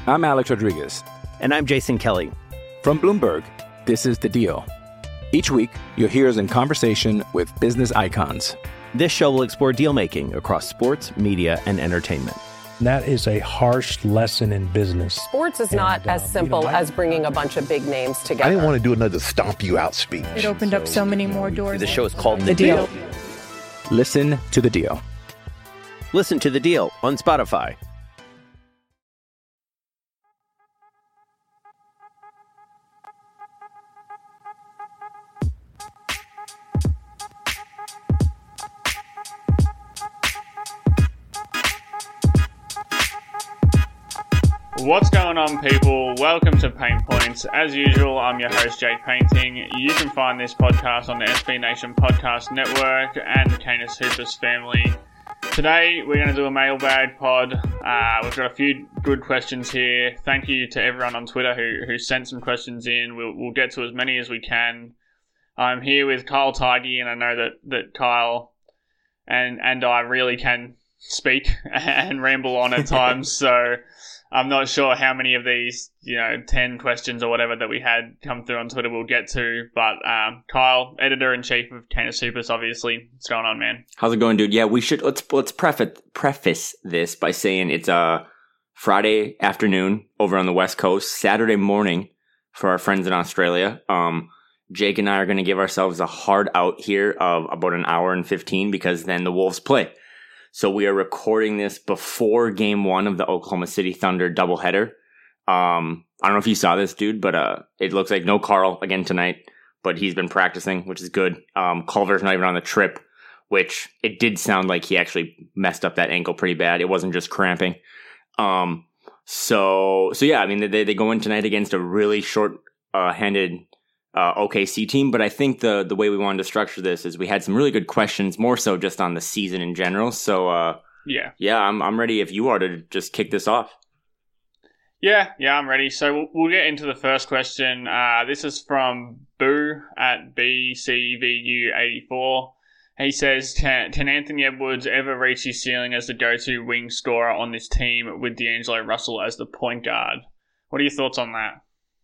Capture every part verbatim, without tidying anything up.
I'm Alex Rodriguez. And I'm Jason Kelly. From Bloomberg, this is The Deal. Each week, you'll hear us in conversation with business icons. This show will explore deal-making across sports, media, and entertainment. That is a harsh lesson in business. Sports is not and, uh, as simple you know, I, as bringing a bunch of big names together. I didn't want to do another stomp you out speech. It opened so, up so many more doors. The show is called The, the deal. deal. Listen to The Deal. Listen to The Deal on Spotify. What's going on, people? Welcome to Pain Points. As usual, I'm your host, Jake Painting. You can find this podcast on the S B Nation Podcast Network and the Canis Hoopus family. Today, we're going to do a mailbag pod. Uh, we've got a few good questions here. Thank you to everyone on Twitter who, who sent some questions in. We'll, we'll get to as many as we can. I'm here with Kyle Tigey, and I know that, that Kyle and, and I really can speak and ramble on at times, so I'm not sure how many of these, you know, ten questions or whatever that we had come through on Twitter we'll get to. But um, Kyle, editor-in-chief of Canis Hoopus, obviously. What's going on, man? How's it going, dude? Yeah, we should, let's let's preface, preface this by saying it's a Friday afternoon over on the West Coast, Saturday morning for our friends in Australia. Um, Jake and I are going to give ourselves a hard out here of about an hour and fifteen because then the Wolves play. So we are recording this before game one of the Oklahoma City Thunder doubleheader. Um, I don't know if you saw this, dude, but uh, it looks like no Carl again tonight, but he's been practicing, which is good. Um, Culver's not even on the trip, which it did sound like he actually messed up that ankle pretty bad. It wasn't just cramping. Um, so, so yeah, I mean, they, they go in tonight against a really short-handed Uh, O K C team, but I think the the way we wanted to structure this is we had some really good questions, more so just on the season in general. So uh, yeah, yeah, I'm I'm ready if you are to just kick this off. Yeah, yeah, I'm ready. So we'll, we'll get into the first question. Uh, this is from Boo at B C V U eighty-four. He says, can, can Anthony Edwards ever reach his ceiling as the go-to wing scorer on this team with D'Angelo Russell as the point guard? What are your thoughts on that?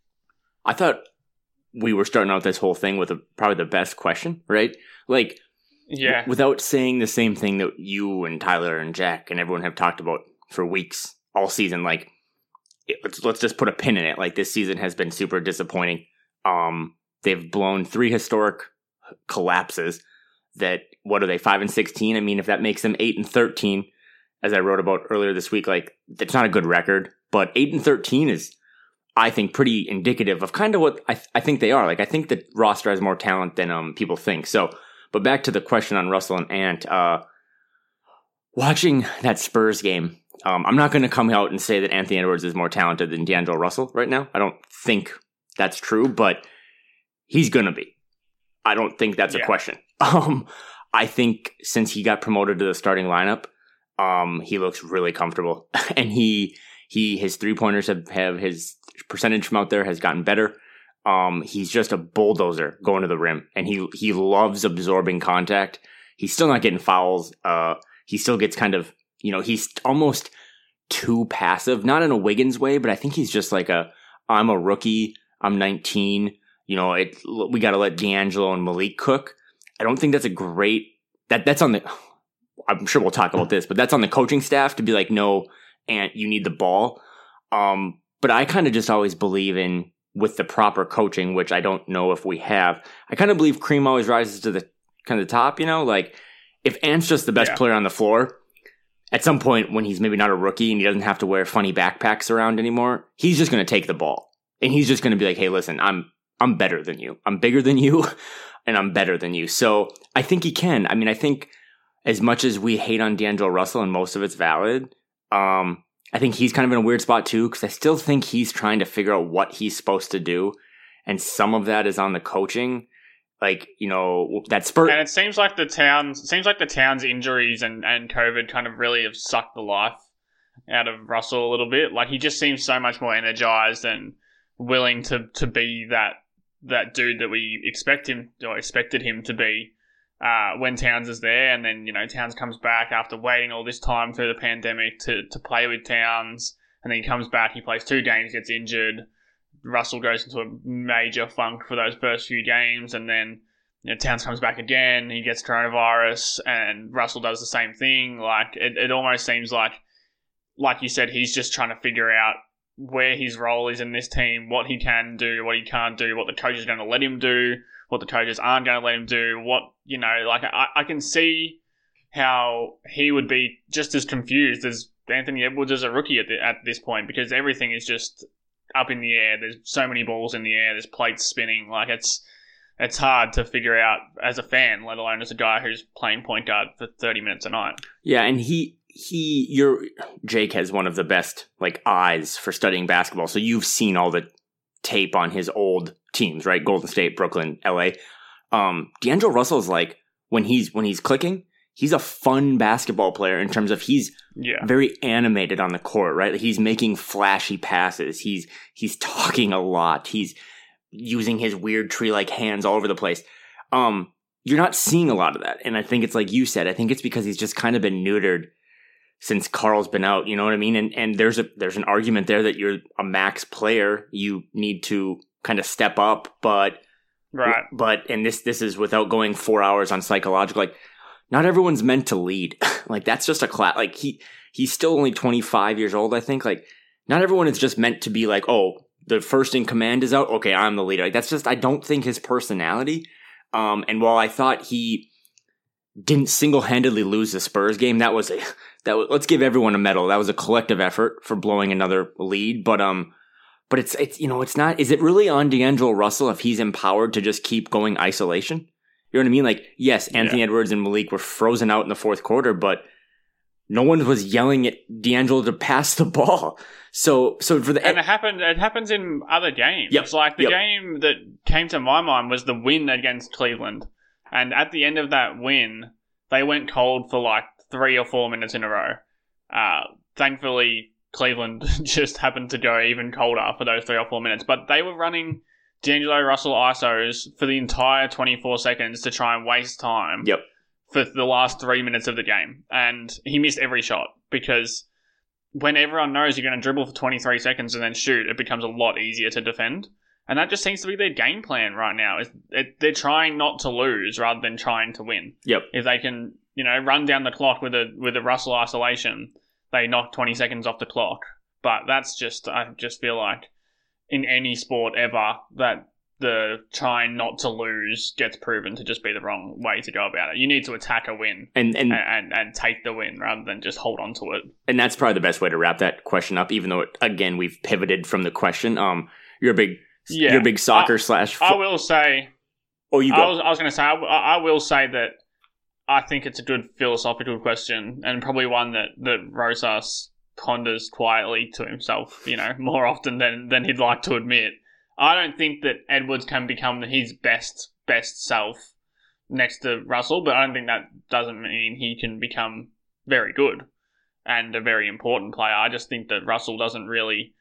I thought we were starting out this whole thing with a, probably the best question, right? Like, yeah, w- without saying the same thing that you and Tyler and Jack and everyone have talked about for weeks, all season. Like, it, let's let's just put a pin in it. Like, this season has been super disappointing. Um, they've blown three historic collapses. That what are they, five and sixteen? I mean, if that makes them eight and thirteen, as I wrote about earlier this week, like, that's not a good record. But eight and thirteen is, I think, pretty indicative of kind of what I, th- I think they are. Like, I think the roster has more talent than um people think. So, but back to the question on Russell and Ant. Uh, watching that Spurs game, um, I'm not going to come out and say that Anthony Edwards is more talented than D'Angelo Russell right now. I don't think that's true, but he's going to be. I don't think that's yeah. a question. Um, I think since he got promoted to the starting lineup, um, he looks really comfortable, and he he his three pointers have, have his percentage from out there has gotten better. Um, he's just a bulldozer going to the rim, and he he loves absorbing contact. He's still not getting fouls. Uh, he still gets kind of, you know, he's almost too passive, not in a Wiggins way, but I think he's just like a, I'm a rookie, I'm nineteen, you know, it we got to let D'Angelo and Malik cook. I don't think that's a great, that that's on the, I'm sure we'll talk about this, but that's on the coaching staff to be like, no, Ant, you need the ball. Um, but I kind of just always believe in, with the proper coaching, which I don't know if we have, I kind of believe cream always rises to the kind of the top, you know, like if Ant's just the best yeah. player on the floor, at some point when he's maybe not a rookie and he doesn't have to wear funny backpacks around anymore, he's just going to take the ball and he's just going to be like, hey, listen, I'm, I'm better than you. I'm bigger than you and I'm better than you. So I think he can. I mean, I think as much as we hate on D'Angelo Russell and most of it's valid, um, I think he's kind of in a weird spot too, because I still think he's trying to figure out what he's supposed to do. And some of that is on the coaching. Like, you know, that Spurs. And it seems like the Towns, it seems like the Towns injuries and, and COVID kind of really have sucked the life out of Russell a little bit. Like, he just seems so much more energized and willing to, to be that, that dude that we expect him or expected him to be uh, when Towns is there. And then, you know, Towns comes back after waiting all this time through the pandemic to, to play with Towns. and then he comes back, he plays two games, gets injured. Russell goes into a major funk for those first few games, and then you know, Towns comes back again, he gets coronavirus, and Russell does the same thing. Like, it, it almost seems like, like you said, he's just trying to figure out where his role is in this team, what he can do, what he can't do, what the coach is going to let him do, what the coaches aren't going to let him do, what, you know, like, I, I can see how he would be just as confused as Anthony Edwards as a rookie at, the, at this point, because everything is just up in the air. There's so many balls in the air, there's plates spinning, like, it's it's hard to figure out as a fan, let alone as a guy who's playing point guard for thirty minutes a night. Yeah, and he... He, your Jake has one of the best like eyes for studying basketball. So you've seen all the tape on his old teams, right? Golden State, Brooklyn, L A. Um, D'Angelo Russell's like when he's when he's clicking, he's a fun basketball player in terms of he's yeah. very animated on the court, right? He's making flashy passes. He's he's talking a lot. He's using his weird tree-like hands all over the place. Um, you're not seeing a lot of that, and I think it's like you said. I think it's because he's just kind of been neutered since Karl's been out, you know what I mean? And and there's a there's an argument there that you're a max player. You need to kind of step up, but right. But and this this is without going four hours on psychological. Like, not everyone's meant to lead. Like, that's just a class. Like he he's still only twenty-five years old, I think. Like, not everyone is just meant to be like, oh, the first in command is out. Okay, I'm the leader. Like, that's just I don't think his personality. Um, and while I thought he didn't single-handedly lose the Spurs game, that was a that was, let's give everyone a medal. That was a collective effort for blowing another lead, but um, but it's it's you know it's not. Is it really on D'Angelo Russell if he's empowered to just keep going isolation? You know what I mean? Like, yes, Anthony yeah. Edwards and Malik were frozen out in the fourth quarter, but no one was yelling at D'Angelo to pass the ball. So so for the and it happened. It happens in other games. Yep. It's like the yep. game that came to my mind was the win against Cleveland. And at the end of that win, they went cold for like three or four minutes in a row. Uh, thankfully, Cleveland just happened to go even colder for those three or four minutes. But they were running D'Angelo Russell I S Os for the entire twenty-four seconds to try and waste time yep. for the last three minutes of the game. And he missed every shot because when everyone knows you're going to dribble for twenty-three seconds and then shoot, it becomes a lot easier to defend. And that just seems to be their game plan right now. Is it, they're trying not to lose rather than trying to win. Yep. If they can, you know, run down the clock with a with a Russell isolation, they knock twenty seconds off the clock. But that's just, I just feel like in any sport ever that the trying not to lose gets proven to just be the wrong way to go about it. You need to attack a win and and, and, and take the win rather than just hold on to it. And that's probably the best way to wrap that question up, even though, it, again, we've pivoted from the question. Um, You're a big... Yeah, you're a big soccer I, slash. Fo- I will say. Oh, you go. I was, I was going to say. I, I will say that I think it's a good philosophical question and probably one that that Rosas ponders quietly to himself. You know, more often than than he'd like to admit. I don't think that Edwards can become his best best self next to Russell, but I don't think that doesn't mean he can become very good and a very important player. I just think that Russell doesn't really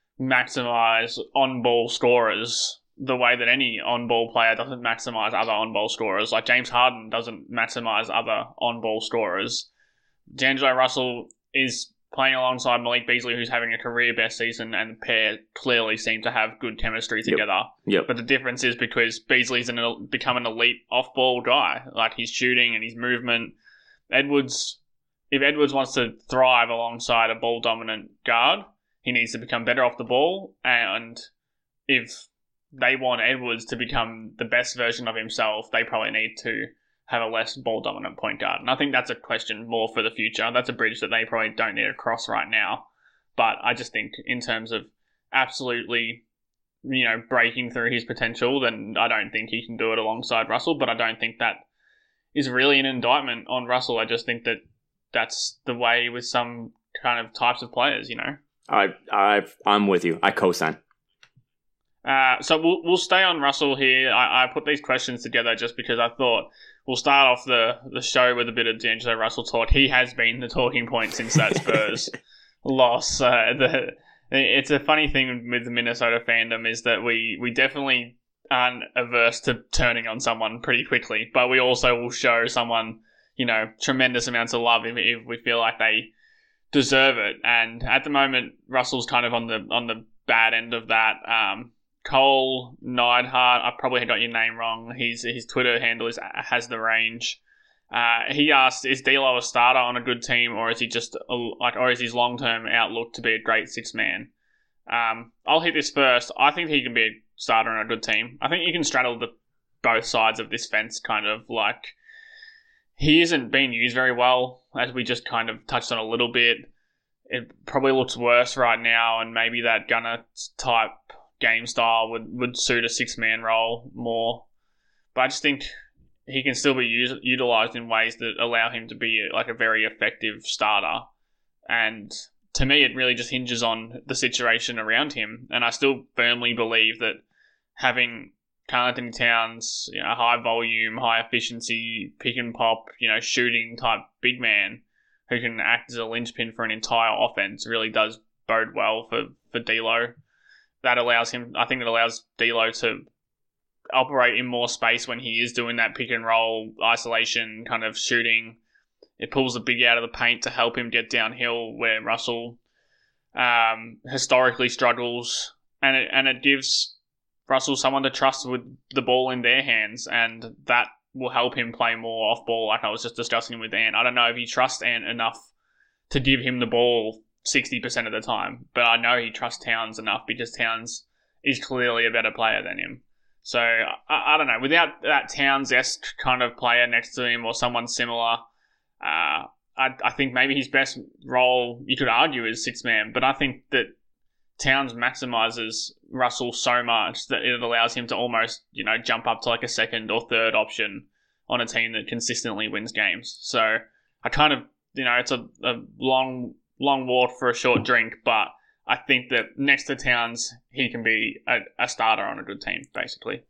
maximize on-ball scorers the way that any on-ball player doesn't maximize other on-ball scorers. Like James Harden doesn't maximize other on-ball scorers. D'Angelo Russell is playing alongside Malik Beasley, who's having a career best season, and the pair clearly seem to have good chemistry together. Yep. Yep. But the difference is because Beasley's an, become an elite off-ball guy. Like, his shooting and his movement. Edwards, if Edwards wants to thrive alongside a ball-dominant guard, he needs to become better off the ball, and if they want Edwards to become the best version of himself, they probably need to have a less ball-dominant point guard. And I think that's a question more for the future. That's a bridge that they probably don't need to cross right now. But I just think in terms of absolutely, you know, breaking through his potential, then I don't think he can do it alongside Russell, but I don't think that is really an indictment on Russell. I just think that that's the way with some kind of types of players, you know? I, I, I'm with you. I co-sign. Uh, so we'll we'll stay on Russell here. I, I put these questions together just because I thought we'll start off the, the show with a bit of D'Angelo Russell talk. He has been the talking point since that Spurs loss. Uh, the, it's a funny thing with the Minnesota fandom is that we, we definitely aren't averse to turning on someone pretty quickly, but we also will show someone, you know, tremendous amounts of love if, if we feel like they deserve it. And at the moment, Russell's kind of on the on the bad end of that. Um, Cole Neidhart, I probably got your name wrong. His his Twitter handle is has the range. Uh, he asked, "Is D'Lo a starter on a good team, or is he just a, like, or is his long term outlook to be a great six man?" Um, I'll hit this first. I think he can be a starter on a good team. I think you can straddle the both sides of this fence, kind of like he isn't being used very well, as we just kind of touched on a little bit. It probably looks worse right now, and maybe that gunner type game style would, would suit a six man role more. But I just think he can still be used, utilized in ways that allow him to be like a very effective starter. And to me, it really just hinges on the situation around him. And I still firmly believe that having Karl-Anthony Towns, you know, high volume, high efficiency, pick and pop, you know, shooting type big man who can act as a linchpin for an entire offense really does bode well for, for D'Lo. That allows him, I think it allows D'Lo to operate in more space when he is doing that pick and roll isolation kind of shooting. It pulls the big out of the paint to help him get downhill where Russell um, historically struggles, and it, and it gives Russell someone to trust with the ball in their hands, and that will help him play more off ball, like I was just discussing with Ant. I don't know if he trusts Ant enough to give him the ball sixty percent of the time, but I know he trusts Towns enough because Towns is clearly a better player than him. So, I, I don't know, without that Towns-esque kind of player next to him or someone similar, uh, I, I think maybe his best role, you could argue, is six-man, but I think that Towns maximizes Russell so much that it allows him to almost, you know, jump up to like a second or third option on a team that consistently wins games. So, I kind of, you know, it's a, a long, long walk for a short drink, but I think that next to Towns, he can be a, a starter on a good team, basically.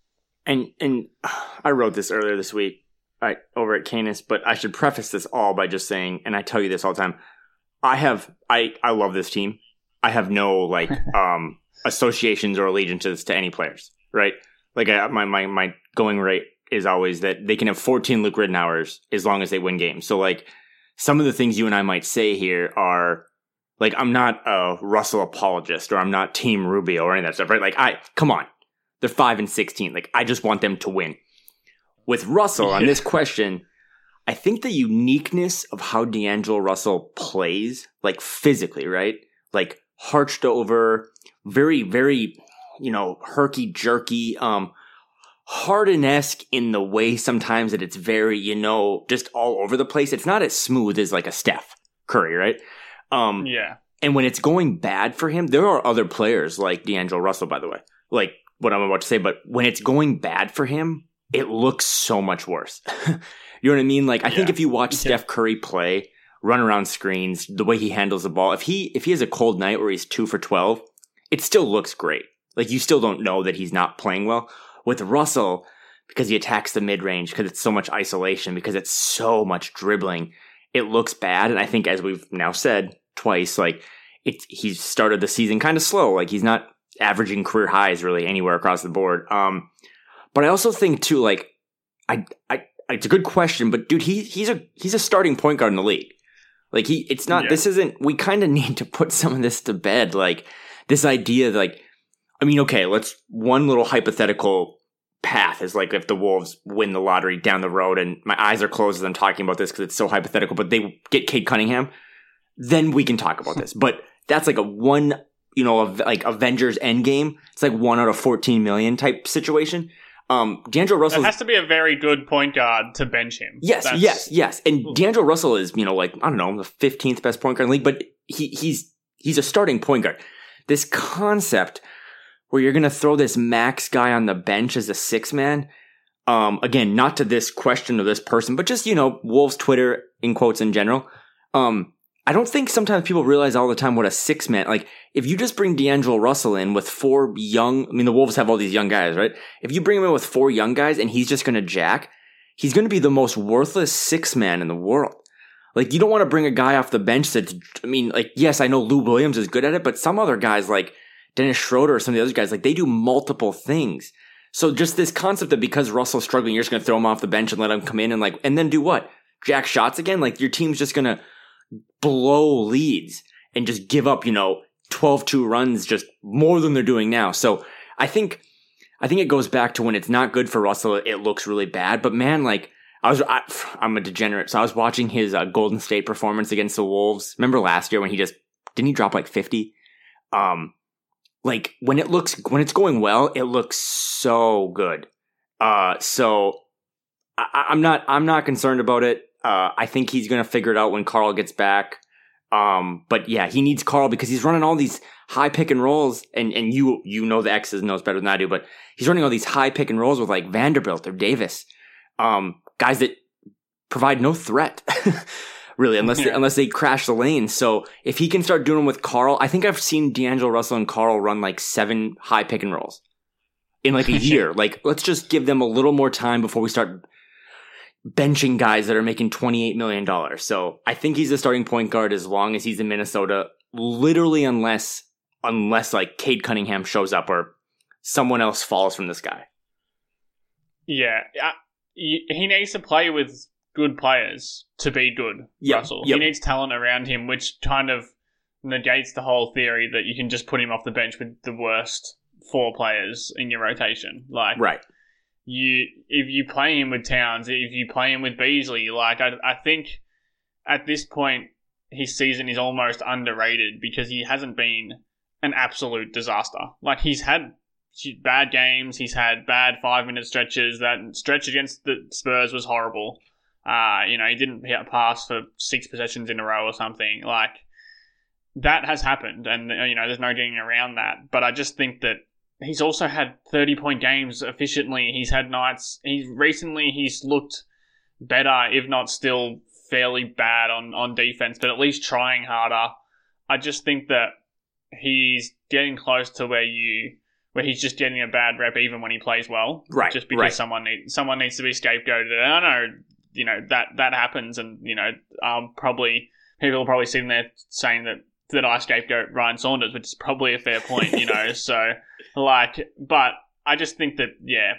And and I wrote this earlier this week right, over at Canis, but I should preface this all by just saying, and I tell you this all the time, I have I, I love this team. I have no like um, associations or allegiances to any players, right? Like I, my my my going rate is always that they can have fourteen Luke Rittenhauers as long as they win games. So like some of the things you and I might say here are. Like, I'm not a Russell apologist, or I'm not Team Rubio or any of that stuff, right? Like, I, come on. They're five and sixteen. Like, I just want them to win. With Russell, on this question, I think the uniqueness of how D'Angelo Russell plays, like, physically, right? Like, harched over, very, very, you know, herky-jerky, um, Harden-esque in the way sometimes that it's very, you know, just all over the place. It's not as smooth as, like, a Steph Curry, right? Um, yeah. And when it's going bad for him, there are other players like D'Angelo Russell, by the way, like what I'm about to say, but when it's going bad for him, it looks so much worse. You know what I mean? Like, I yeah. think if you watch yeah. Steph Curry play, run around screens, the way he handles the ball, if he, if he has a cold night where he's two for twelve, it still looks great. Like, you still don't know that he's not playing well. With Russell, because he attacks the mid-range, because it's so much isolation, because it's so much dribbling, it looks bad. And I think, as we've now said twice, like, it's, he's started the season kind of slow. Like, he's not averaging career highs really anywhere across the board. Um, but I also think too, like, I, I, it's a good question, but dude, he, he's a, he's a starting point guard in the league. Like, he, it's not, yeah. this isn't, we kind of need to put some of this to bed. Like, this idea, like, I mean, okay, let's, one little hypothetical path is like if the Wolves win the lottery down the road, and my eyes are closed as I'm talking about this because it's so hypothetical, but they get Cade Cunningham, then we can talk about this. But that's like a one, you know, like Avengers Endgame. It's like one out of fourteen million type situation. Um, D'Angelo Russell has to be a very good point guard to bench him. Yes, that's... yes, yes. And D'Angelo Russell is, you know, like, I don't know, the fifteenth best point guard in the league, but he he's he's a starting point guard. This concept where you're going to throw this max guy on the bench as a six man. Um, again, not to this question or this person, but just, you know, Wolves Twitter in quotes in general. Um, I don't think sometimes people realize all the time what a six man, like if you just bring D'Angelo Russell in with four young, I mean, the Wolves have all these young guys, right? If you bring him in with four young guys and he's just going to jack, he's going to be the most worthless six man in the world. Like, you don't want to bring a guy off the bench that's, I mean, like, yes, I know Lou Williams is good at it, but some other guys like Dennis Schroeder or some of the other guys, like, they do multiple things. So just this concept that because Russell's struggling, you're just going to throw him off the bench and let him come in and like, and then do what? Jack shots again? Like, your team's just going to blow leads and just give up, you know, twelve two runs, just more than they're doing now. So I think, I think it goes back to when it's not good for Russell, it looks really bad. But man, like I was, I, I'm a degenerate. So I was watching his uh, Golden State performance against the Wolves. Remember last year when he just, didn't he drop like fifty? Um, like when it looks, when it's going well, it looks so good. Uh, so I, I'm not, I'm not concerned about it. Uh, I think he's going to figure it out when Carl gets back. Um, but yeah, he needs Carl because he's running all these high pick and rolls, and, and you you know the X's knows better than I do, but he's running all these high pick and rolls with like Vanderbilt or Davis, um, guys that provide no threat, really, unless yeah. they, unless they crash the lane. So if he can start doing them with Carl, I think I've seen D'Angelo Russell and Carl run like seven high pick and rolls in like a year. Like, let's just give them a little more time before we start benching guys that are making twenty-eight million dollars. So I think he's a starting point guard as long as he's in Minnesota, literally unless, unless like Cade Cunningham shows up or someone else falls from the sky. Yeah. Uh, he needs to play with good players to be good, yep. Russell. Yep. He needs talent around him, which kind of negates the whole theory that you can just put him off the bench with the worst four players in your rotation. Like, right. You, if you play him with Towns, if you play him with Beasley, like I, I think at this point his season is almost underrated because he hasn't been an absolute disaster. Like he's had bad games, he's had bad five minute stretches. That stretch against the Spurs was horrible. Uh, you know, he didn't hit a pass for six possessions in a row or something. Like that has happened, and you know, there's no getting around that. But I just think that he's also had thirty-point games efficiently. He's had nights. He's recently he's looked better, if not still fairly bad on, on defense, but at least trying harder. I just think that he's getting close to where you where he's just getting a bad rep even when he plays well. Right. Just because right. someone needs someone needs to be scapegoated. And I know, you know, that that happens, and you know, um, probably people are probably sitting there saying that. that I scapegoat Ryan Saunders, which is probably a fair point, you know, so, like, but I just think that, yeah,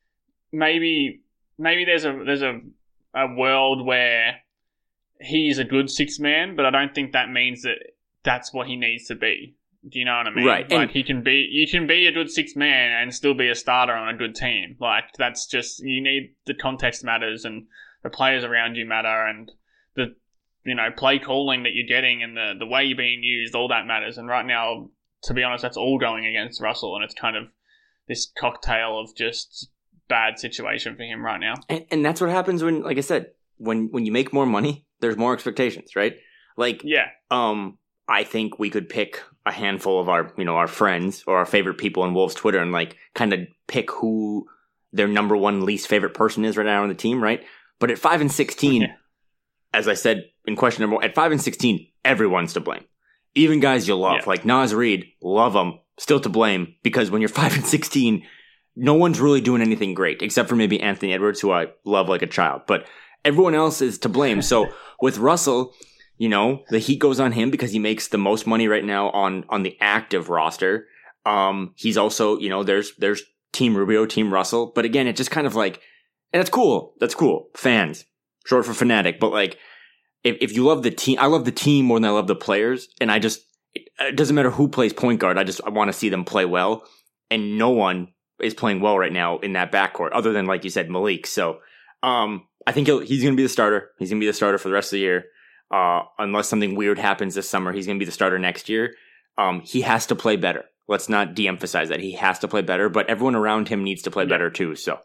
maybe, maybe there's a, there's a, a world where he's a good sixth man, but I don't think that means that that's what he needs to be. Do you know what I mean? Right. Like, and- he can be, you can be a good sixth man and still be a starter on a good team. Like, that's just, you need, the context matters and the players around you matter and the, you know, play calling that you're getting and the, the way you're being used, all that matters. And right now, to be honest, that's all going against Russell, and it's kind of this cocktail of just bad situation for him right now. And, and that's what happens when, like I said, when, when you make more money, there's more expectations, right? Like, yeah. um, I think we could pick a handful of our, you know, our friends or our favorite people on Wolves Twitter and like kind of pick who their number one least favorite person is right now on the team, right? But at five and sixteen, yeah. as I said in question number one, at five and sixteen, everyone's to blame. Even guys you love, yeah. like Naz Reid, love them, still to blame, because when you're five and sixteen, no one's really doing anything great, except for maybe Anthony Edwards, who I love like a child. But everyone else is to blame. So with Russell, you know, the heat goes on him because he makes the most money right now on, on the active roster. Um, he's also, you know, there's there's Team Rubio, Team Russell. But again, it just kind of like, and it's cool. That's cool. Fans, short for fanatic. But like, if if you love the team, I love the team more than I love the players. And I just, it, it doesn't matter who plays point guard. I just I want to see them play well. And no one is playing well right now in that backcourt, other than, like you said, Malik. So um, I think he'll, he's going to be the starter. He's going to be the starter for the rest of the year. Uh, unless something weird happens this summer, he's going to be the starter next year. Um, he has to play better. Let's not de-emphasize that. He has to play better, but everyone around him needs to play yeah. better too. So,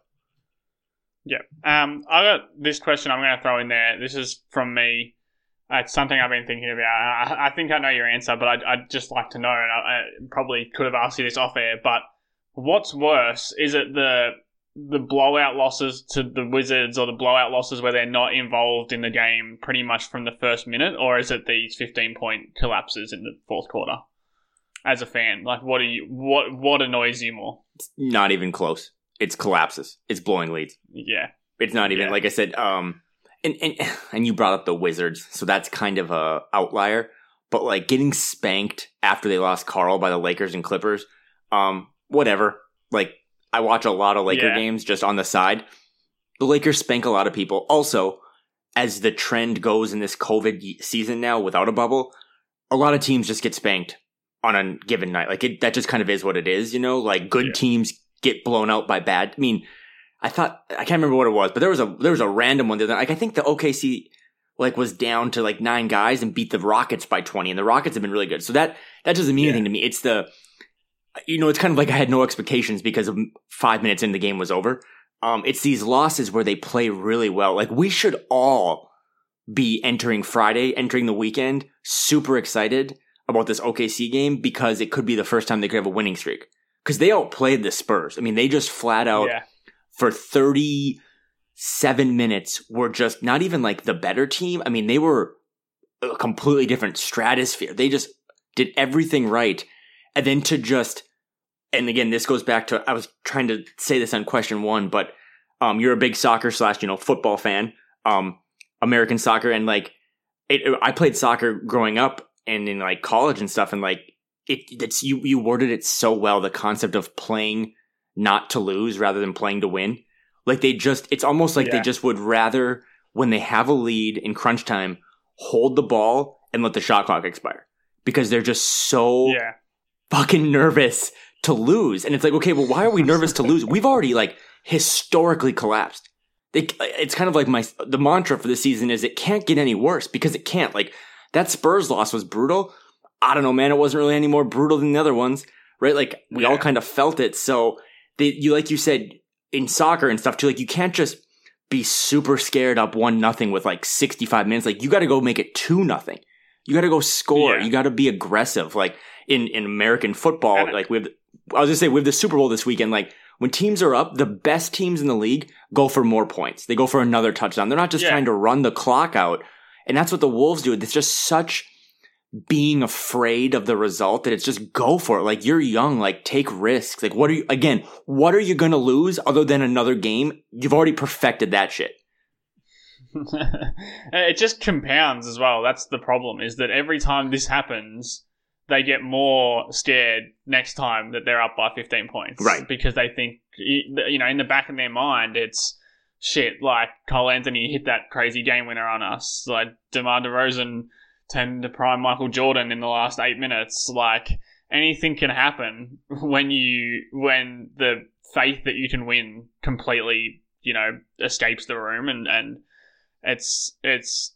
yeah. Um, I got this question I'm going to throw in there. This is from me. Uh, it's something I've been thinking about. I, I think I know your answer, but I'd, I'd just like to know, and I, I probably could have asked you this off air, but what's worse? Is it the the blowout losses to the Wizards or the blowout losses where they're not involved in the game pretty much from the first minute, or is it these fifteen-point collapses in the fourth quarter? As a fan, like, what are you? What what annoys you more? It's not even close. It's collapses. It's blowing leads. Yeah, it's not even yeah. like I said. Um, and and and you brought up the Wizards, so that's kind of a outlier. But like getting spanked after they lost Karl by the Lakers and Clippers, um, whatever. Like, I watch a lot of Laker yeah. games just on the side. The Lakers spank a lot of people. Also, as the trend goes in this COVID season now without a bubble, a lot of teams just get spanked on a given night. Like it, that just kind of is what it is, you know, like good yeah. teams get blown out by bad. I mean, I thought, I can't remember what it was, but there was a, there was a random one. Like I think the O K C like was down to like nine guys and beat the Rockets by twenty, and the Rockets have been really good. So that, that doesn't mean yeah. anything to me. It's the, you know, it's kind of like I had no expectations because of five minutes in the game was over. Um, it's these losses where they play really well. Like we should all be entering Friday, entering the weekend, super excited about this O K C game because it could be the first time they could have a winning streak. Because they outplayed the Spurs. I mean, they just flat out yeah. for thirty-seven minutes were just not even like the better team. I mean, they were a completely different stratosphere. They just did everything right. And then to just, and again, this goes back to, I was trying to say this on question one, but um, you're a big soccer slash, you know, football fan, um, American soccer. And like, it, I played soccer growing up and in like college and stuff. And like, it, it's, you, you worded it so well. The concept of playing not to lose rather than playing to win. Like they just, it's almost like yeah. they just would rather, when they have a lead in crunch time, hold the ball and let the shot clock expire because they're just so yeah. fucking nervous to lose. And it's like, okay, well, why are we nervous to lose? We've already like historically collapsed. They, it's kind of like my, the mantra for this season is it can't get any worse because it can't. Like that Spurs loss was brutal. I don't know, man. It wasn't really any more brutal than the other ones, right? Like we yeah. all kind of felt it. So they, you, like you said in soccer and stuff too, like you can't just be super scared up one nothing with like sixty-five minutes. Like you got to go make it two nothing. You got to go score. Yeah. You got to be aggressive. Like in, in American football, and like we have, I was gonna say we have the Super Bowl this weekend. Like when teams are up, the best teams in the league go for more points. They go for another touchdown. They're not just yeah. trying to run the clock out. And that's what the Wolves do. It's just such being afraid of the result that it's just go for it. Like you're young, like take risks. Like what are you, again, what are you going to lose other than another game? You've already perfected that shit. It just compounds as well. That's the problem, is that every time this happens, they get more scared next time that they're up by fifteen points. Right. Because they think, you know, in the back of their mind, it's shit, like Cole Anthony hit that crazy game winner on us. Like DeMar DeRozan turned to prime Michael Jordan in the last eight minutes. Like anything can happen when you, when the faith that you can win completely, you know, escapes the room, and, and it's, it's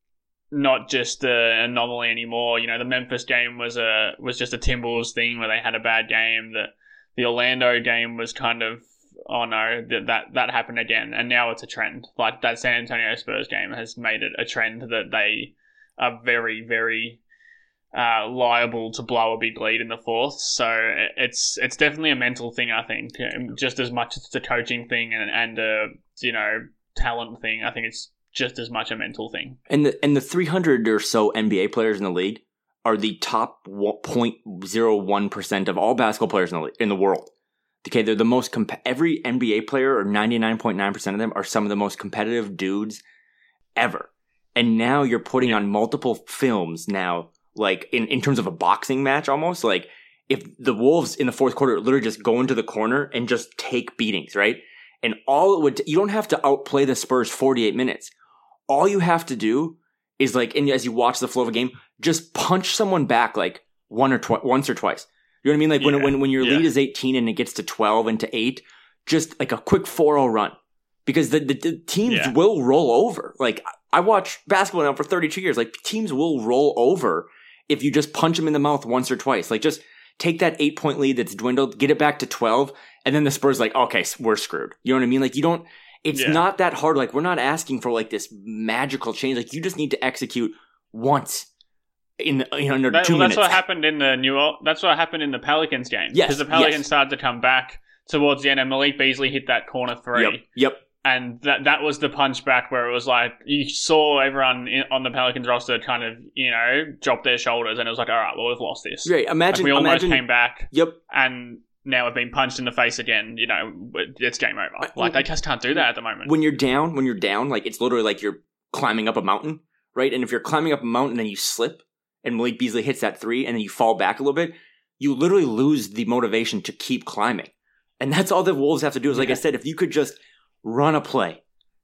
not just an anomaly anymore. You know, the Memphis game was a, was just a Timberwolves thing where they had a bad game. The, the Orlando game was kind of, oh no, that, that, that happened again. And now it's a trend. Like that San Antonio Spurs game has made it a trend that they are very, very uh, liable to blow a big lead in the fourth. So it's it's definitely a mental thing, I think, just as much as it's a coaching thing and, and a, you know, talent thing. I think it's just as much a mental thing. And the and the three hundred or so N B A players in the league are the top zero point zero one percent of all basketball players in the in the world. Okay, they're the most comp- every N B A player, or ninety-nine point nine percent of them, are some of the most competitive dudes ever. And now you're putting on multiple films now, like in, in terms of a boxing match almost. Like if the Wolves in the fourth quarter literally just go into the corner and just take beatings, right? And all it would, t- you don't have to outplay the Spurs forty-eight minutes. All you have to do is like, and as you watch the flow of a game, just punch someone back like one or twi- once or twice. You know what I mean? Like yeah. when, when, when your yeah. lead is eighteen and it gets to twelve and to eight, just like a quick four oh run. Because the, the, the teams yeah. will roll over. Like, I watch basketball now for thirty-two years. Like, teams will roll over if you just punch them in the mouth once or twice. Like, just take that eight-point lead that's dwindled, get it back to twelve, and then the Spurs like, okay, we're screwed. You know what I mean? Like, you don't – it's yeah. not that hard. Like, we're not asking for, like, this magical change. Like, you just need to execute once in the, you know, under that, two well, minutes. That's what happened in the New – that's what happened in the Pelicans game. Yes, because the Pelicans yes. started to come back towards the end, and Malik Beasley hit that corner three. Yep, yep. And that that was the punch back where it was like, you saw everyone in, on the Pelicans roster kind of, you know, drop their shoulders, and it was like, all right, well, we've lost this. Right, imagine. Like we almost imagine, came back. Yep. And now we've been punched in the face again. You know, it's game over. Like, they just can't do that at the moment. When you're down, when you're down, like, it's literally like you're climbing up a mountain, right? And if you're climbing up a mountain and you slip, and Malik Beasley hits that three, and then you fall back a little bit, you literally lose the motivation to keep climbing. And that's all the Wolves have to do is, like yeah. I said, if you could just run a play,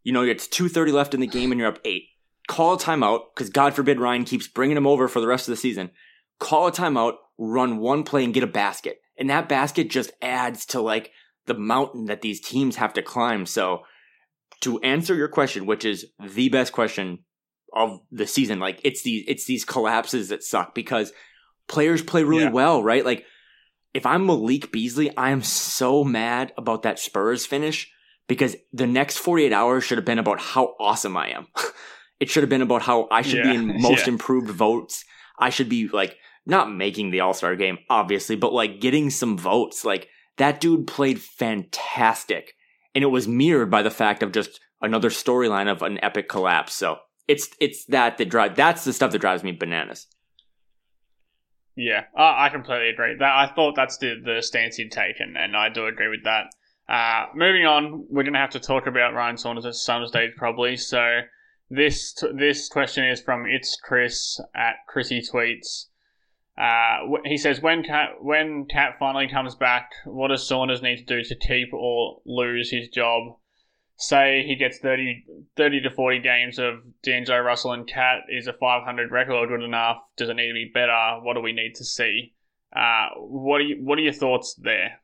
You know, it's two thirty left in the game and you're up eight. Call a timeout, because God forbid Ryan keeps bringing him over for the rest of the season. Call a timeout, run one play and get a basket. And that basket just adds to like the mountain that these teams have to climb. So to answer your question, which is the best question of the season, like it's these, it's these collapses that suck because players play really yeah. well, right? Like if I'm Malik Beasley, I am so mad about that Spurs finish because the next forty-eight hours should have been about how awesome I am. It should have been about how I should yeah. be in most yeah. improved votes. I should be like not making the All-Star game, obviously, but like getting some votes. Like that dude played fantastic. And it was mirrored by the fact of just another storyline of an epic collapse. So it's it's that that drive that's the stuff that drives me bananas. Yeah, uh, I completely agree. That I thought that's the, the stance he'd taken, and I do agree with that. Uh, moving on, we're going to have to talk about Ryan Saunders at some stage probably. So this this question is from It's Chris at Chrissy Tweets. Uh, he says, when Cat, when Cat finally comes back, what does Saunders need to do to keep or lose his job? Say he gets thirty, thirty to forty games of D'Angelo Russell and Cat. Is a five hundred record good enough? Does it need to be better? What do we need to see? Uh, what are you, what are your thoughts there?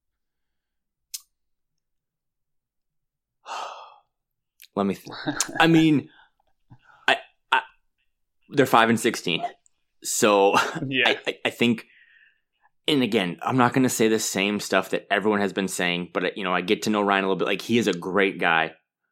Let me think. I mean, I, I they're five and sixteen. So yeah. I, I think, and again, I'm not going to say the same stuff that everyone has been saying, but you know, I get to know Ryan a little bit. Like he is a great guy.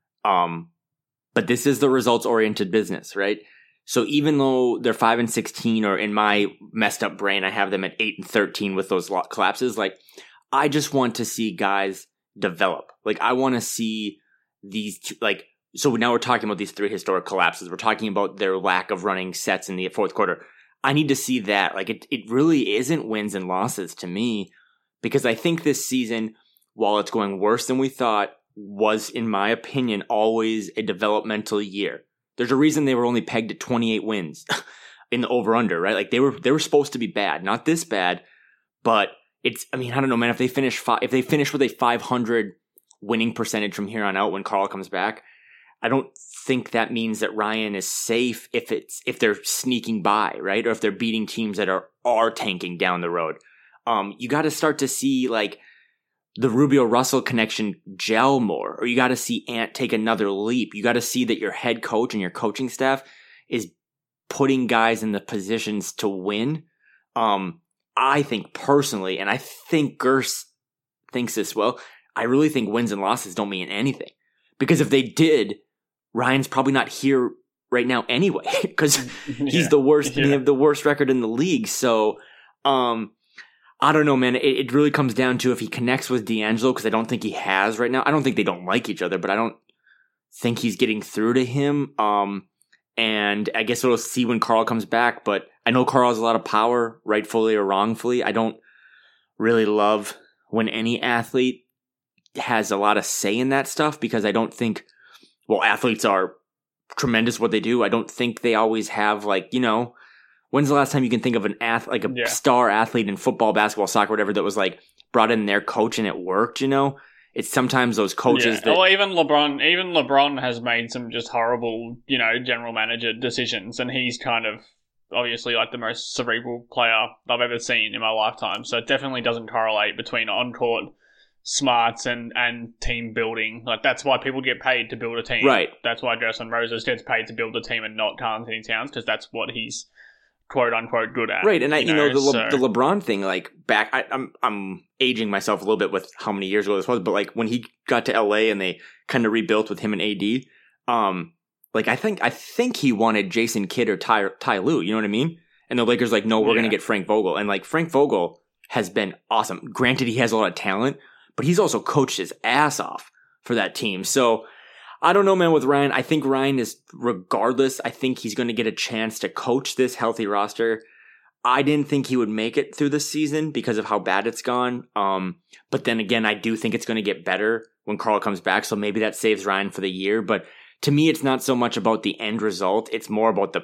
Um, but this is the results oriented business, right? So even though they're five and sixteen, or in my messed up brain, I have them at eight and thirteen with those collapses. Like I just want to see guys develop. Like I want to see these two, like, so now we're talking about these three historic collapses. We're talking about their lack of running sets in the fourth quarter. I need to see that. Like it, it really isn't wins and losses to me, because I think this season, while it's going worse than we thought, was, in my opinion, always a developmental year. There's a reason they were only pegged at twenty-eight wins in the over-under, right? Like they were, they were supposed to be bad, not this bad, but it's. I mean, I don't know, man. If they finish, fi- if they finish with a five hundred winning percentage from here on out when Karl comes back, I don't think that means that Ryan is safe if it's if they're sneaking by, right? Or if they're beating teams that are are tanking down the road. Um, you got to start to see like the Rubio Russell connection gel more, or you got to see Ant take another leap. You got to see that your head coach and your coaching staff is putting guys in the positions to win. Um, I think personally, and I think Gers thinks this well, I really think wins and losses don't mean anything, because if they did, Ryan's probably not here right now anyway, because he's yeah. the worst. Yeah. They have the worst record in the league. So, um, I don't know, man. It, it really comes down to if he connects with D'Angelo, because I don't think he has right now. I don't think they don't like each other, but I don't think he's getting through to him. Um, and I guess we'll see when Karl comes back. But I know Karl has a lot of power, rightfully or wrongfully. I don't really love when any athlete has a lot of say in that stuff, because I don't think. Well, athletes are tremendous what they do. I don't think they always have, like, you know, when's the last time you can think of an ath like a yeah. star athlete in football, basketball, soccer, whatever, that was like brought in their coach and it worked, you know? It's sometimes those coaches yeah. that... Well, even LeBron, even LeBron has made some just horrible, you know, general manager decisions, and he's kind of obviously like the most cerebral player I've ever seen in my lifetime. So it definitely doesn't correlate between on-court smarts and, and team building. Like that's why people get paid to build a team. Right. That's why Justin Roses gets paid to build a team and not Karl-Anthony Towns, because that's what he's quote unquote good at. Right. And I, you know, know the, so. the LeBron thing, like back, I, I'm I'm aging myself a little bit with how many years ago this was, but like when he got to L A and they kind of rebuilt with him and A D, um, like I think I think he wanted Jason Kidd or Ty, Ty Lue. You know what I mean? And the Lakers like, no, we're yeah. gonna get Frank Vogel, and like Frank Vogel has been awesome. Granted, he has a lot of talent, but he's also coached his ass off for that team. So I don't know, man, with Ryan. I think Ryan is, regardless, I think he's going to get a chance to coach this healthy roster. I didn't think he would make it through the season because of how bad it's gone. Um, but then again, I do think it's going to get better when Karl comes back. So maybe that saves Ryan for the year. But to me, it's not so much about the end result. It's more about the,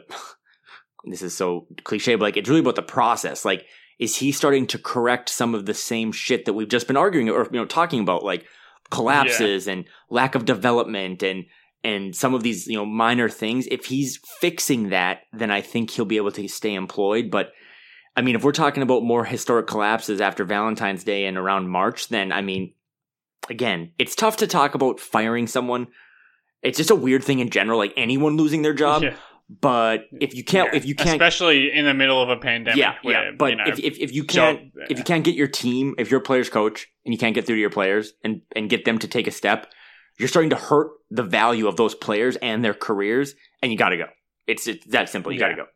this is so cliche, but like, it's really about the process. Like, is he starting to correct some of the same shit that we've just been arguing or, you know, talking about, like collapses yeah. and lack of development? And and some of these, you know, minor things. If he's fixing that, then I think he'll be able to stay employed. But I mean, if we're talking about more historic collapses after Valentine's Day and around March, then I mean, again, it's tough to talk about firing someone. It's just a weird thing in general, like anyone losing their job. Yeah. But if you can't, yeah. if you can't, especially in the middle of a pandemic, yeah, where, yeah. But you know, if, if if you can't, job, if you can't get your team, if you're a player's coach and you can't get through to your players and and get them to take a step, you're starting to hurt the value of those players and their careers, and you got to go. It's it's that simple. You yeah. got to go.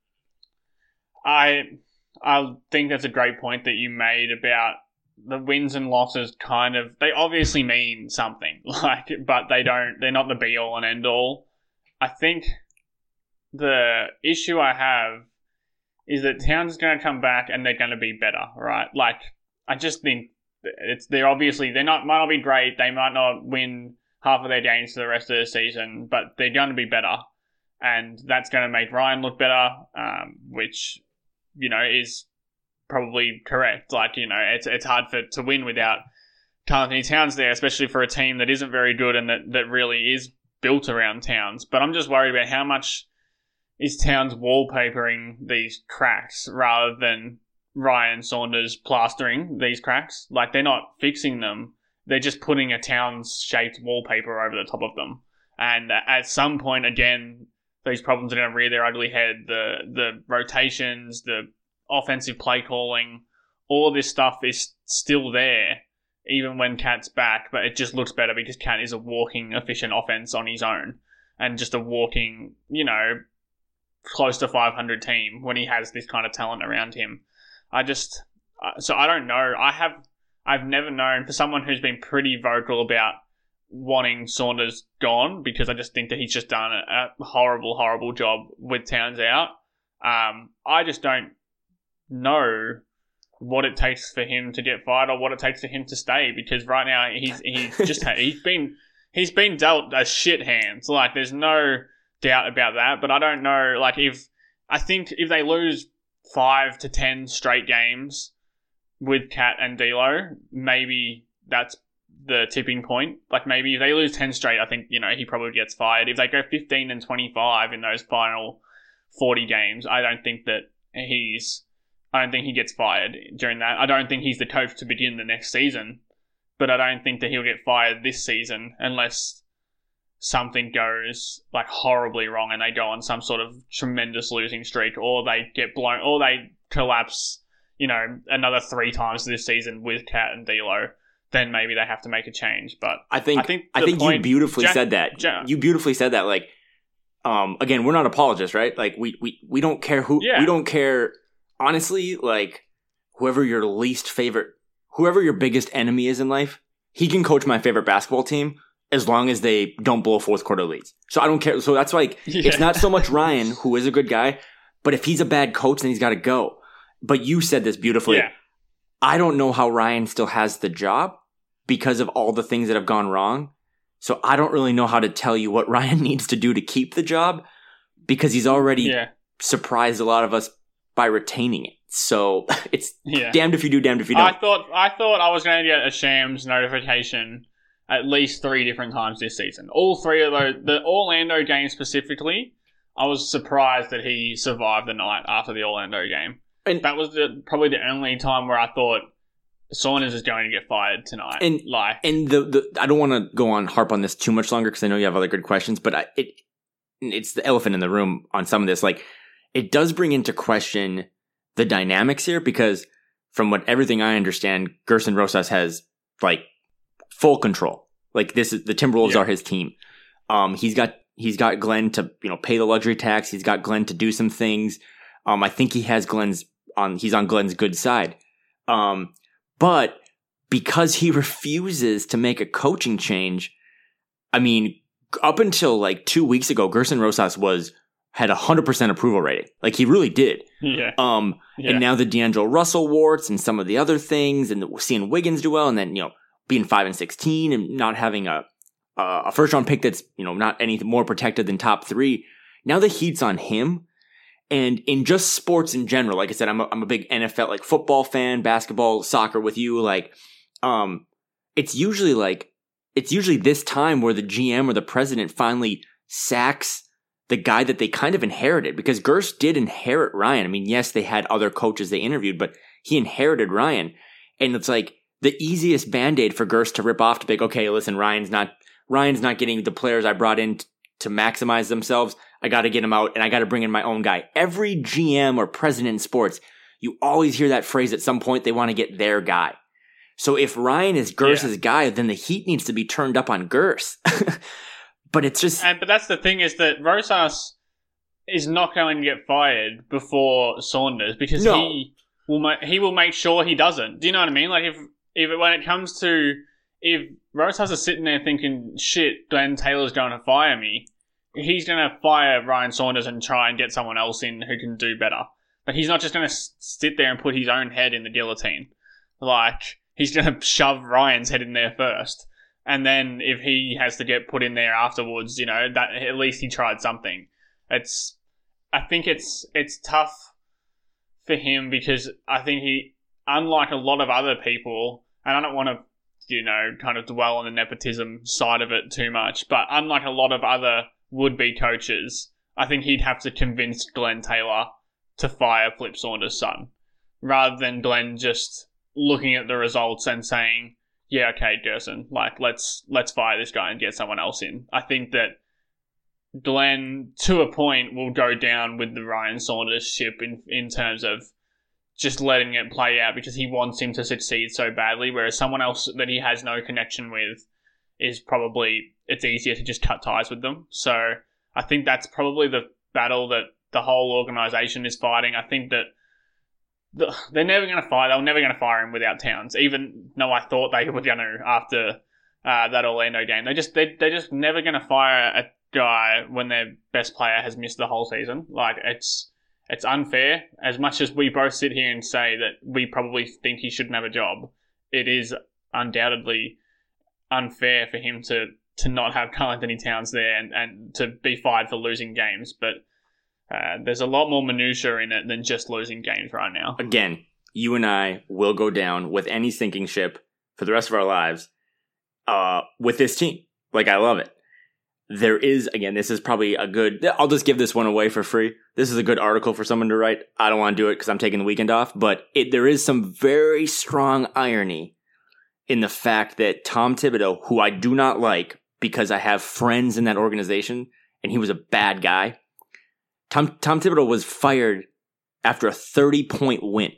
I I think that's a great point that you made about the wins and losses. Kind of, they obviously mean something, like, but they don't. They're not the be all and end all. I think. The issue I have is that Towns is going to come back and they're going to be better, right? Like, I just think it's they're obviously they're not might not be great. They might not win half of their games for the rest of the season, but they're going to be better, and that's going to make Ryan look better, um, which you know is probably correct. Like, you know, it's it's hard for to win without Anthony Towns there, especially for a team that isn't very good and that that really is built around Towns. But I'm just worried about how much is Towns wallpapering these cracks rather than Ryan Saunders plastering these cracks. Like, they're not fixing them. They're just putting a Towns-shaped wallpaper over the top of them. And at some point, again, these problems are going to rear their ugly head. The the rotations, the offensive play calling, all of this stuff is still there, even when Cat's back. But it just looks better because Cat is a walking, efficient offense on his own. And just a walking, you know, close to five hundred team when he has this kind of talent around him. I just, uh, so I don't know. I have, I've never known, for someone who's been pretty vocal about wanting Saunders gone, because I just think that he's just done a, a horrible, horrible job with Towns out. Um, I just don't know what it takes for him to get fired or what it takes for him to stay, because right now he's, he's just, he's been, he's been dealt a shit hand. Like, there's no doubt about that, but I don't know, like, if I think if they lose five to ten straight games with Cat and D'Lo, maybe that's the tipping point. Like, maybe if they lose ten straight, I think, you know, he probably gets fired. If they go fifteen and twenty-five in those final forty games, I don't think that he's I don't think he gets fired during that. I don't think he's the coach to begin the next season, but I don't think that he'll get fired this season unless something goes like horribly wrong and they go on some sort of tremendous losing streak, or they get blown, or they collapse, you know, another three times this season with Cat and D'Lo. Then maybe they have to make a change. But I think I think, I think point, you beautifully Jack, said that. Jack, you beautifully said that. Like, um, again, we're not apologists, right? Like, we we we don't care who yeah. we don't care. Honestly, like, whoever your least favorite, whoever your biggest enemy is in life, he can coach my favorite basketball team, as long as they don't blow fourth quarter leads. So I don't care. So that's like, yeah. It's not so much Ryan, who is a good guy, but if he's a bad coach, then he's got to go. But you said this beautifully. Yeah. I don't know how Ryan still has the job because of all the things that have gone wrong. So I don't really know how to tell you what Ryan needs to do to keep the job, because he's already yeah. surprised a lot of us by retaining it. So it's yeah. damned if you do, damned if you don't. I thought I thought I was going to get a Shams notification at least three different times this season. All three of those, the Orlando game specifically, I was surprised that he survived the night after the Orlando game. And that was the, probably the only time where I thought Saunders is going to get fired tonight. And like, and the, the I don't want to go on harp on this too much longer because I know you have other good questions, but I, it it's the elephant in the room on some of this. Like, it does bring into question the dynamics here, because from what everything I understand, Gerson Rosas has like full control. Like, this is the Timberwolves yeah. are his team. Um, he's got he's got Glenn to, you know, pay the luxury tax. He's got Glenn to do some things. Um, I think he has Glenn's on. He's on Glenn's good side. Um, but because he refuses to make a coaching change, I mean, up until like two weeks ago, Gerson Rosas was had a hundred percent approval rating. Like, he really did. Yeah. Um, yeah. And now the D'Angelo Russell warts and some of the other things, and the, seeing Wiggins do well, and then, you know, being five and sixteen and not having a uh, a first round pick that's, you know, not anything more protected than top three. Now the heat's on him. And in just sports in general, like I said, I'm a, I'm a big N F L, like football fan, basketball, soccer with you. Like, um, it's usually like it's usually this time where the G M or the president finally sacks the guy that they kind of inherited, because Gerst did inherit Ryan. I mean, yes, they had other coaches they interviewed, but he inherited Ryan. And it's like the easiest Band-Aid for Gerst to rip off to be like, okay, listen, Ryan's not Ryan's not getting the players I brought in t- to maximize themselves. I got to get him out, and I got to bring in my own guy. Every G M or president in sports, you always hear that phrase at some point, they want to get their guy. So if Ryan is Gerst's yeah. guy, then the heat needs to be turned up on Gerst. But it's just... And, but that's the thing, is that Rosas is not going to get fired before Saunders, because no. he will ma- he will make sure he doesn't. Do you know what I mean? Like, if, if when it comes to... If Rosas is sitting there thinking, shit, Glenn Taylor's going to fire me, he's going to fire Ryan Saunders and try and get someone else in who can do better. But he's not just going to sit there and put his own head in the guillotine. Like, he's going to shove Ryan's head in there first. And then if he has to get put in there afterwards, you know, that at least he tried something. It's, I think it's it's tough for him, because I think he, unlike a lot of other people, and I don't want to, you know, kind of dwell on the nepotism side of it too much, but unlike a lot of other would-be coaches, I think he'd have to convince Glenn Taylor to fire Flip Saunders' son, rather than Glenn just looking at the results and saying, yeah, okay, Gerson, like, let's let's fire this guy and get someone else in. I think that Glenn, to a point, will go down with the Ryan Saunders ship in, in terms of just letting it play out, because he wants him to succeed so badly, whereas someone else that he has no connection with is probably, it's easier to just cut ties with them. So I think that's probably the battle that the whole organisation is fighting. I think that the, they're never going to fire, they were never going to fire him without Towns, even though I thought they were going to after uh, that Orlando game. They just, they, they're just never going to fire a guy when their best player has missed the whole season. Like, it's it's unfair. As much as we both sit here and say that we probably think he shouldn't have a job, it is undoubtedly unfair for him to, to not have Karl Anthony Towns there and, and to be fired for losing games. But uh, there's a lot more minutiae in it than just losing games right now. Again, you and I will go down with any sinking ship for the rest of our lives uh, with this team. Like, I love it. There is, again, this is probably a good, I'll just give this one away for free. This is a good article for someone to write. I don't want to do it because I'm taking the weekend off, but it, there is some very strong irony in the fact that Tom Thibodeau, who I do not like because I have friends in that organization and he was a bad guy, Tom, Tom Thibodeau was fired after a thirty-point win.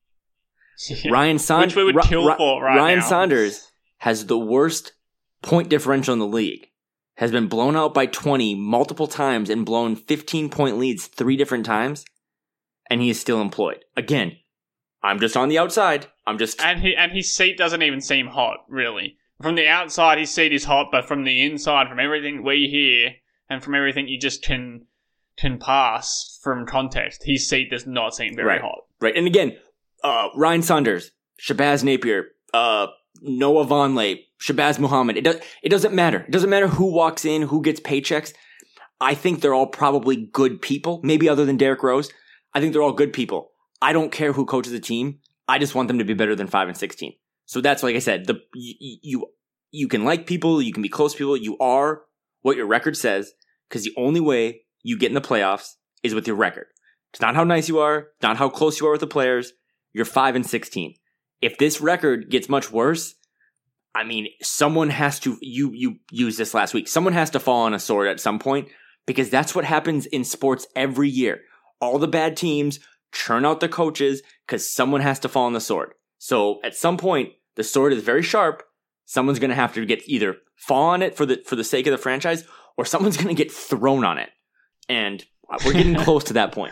Yeah. Ryan Saunders, Which we would kill Ra- for right Ryan now. Saunders has the worst point differential in the league. Has been blown out by twenty multiple times and blown fifteen-point leads three different times, and he is still employed. Again, I'm just on the outside. I'm just... And he and his seat doesn't even seem hot, really. From the outside, his seat is hot, but from the inside, from everything we hear, and from everything you just can can pass from context, his seat does not seem very right. hot. Right, and again, uh, Ryan Saunders, Shabazz Napier, uh... Noah Vonleh, Shabazz Muhammad. It, does, it doesn't matter. It doesn't matter who walks in, who gets paychecks. I think they're all probably good people, maybe other than Derrick Rose. I think they're all good people. I don't care who coaches the team. I just want them to be better than five and sixteen. So that's, like I said, the you you, you can like people, you can be close to people. You are what your record says, because the only way you get in the playoffs is with your record. It's not how nice you are, it's not how close you are with the players. You're five and sixteen. If this record gets much worse, I mean, someone has to, you you used this last week, someone has to fall on a sword at some point, because that's what happens in sports every year. All the bad teams churn out the coaches because someone has to fall on the sword. So at some point, the sword is very sharp. Someone's going to have to get either fall on it for the for the sake of the franchise, or someone's going to get thrown on it. And we're getting close to that point.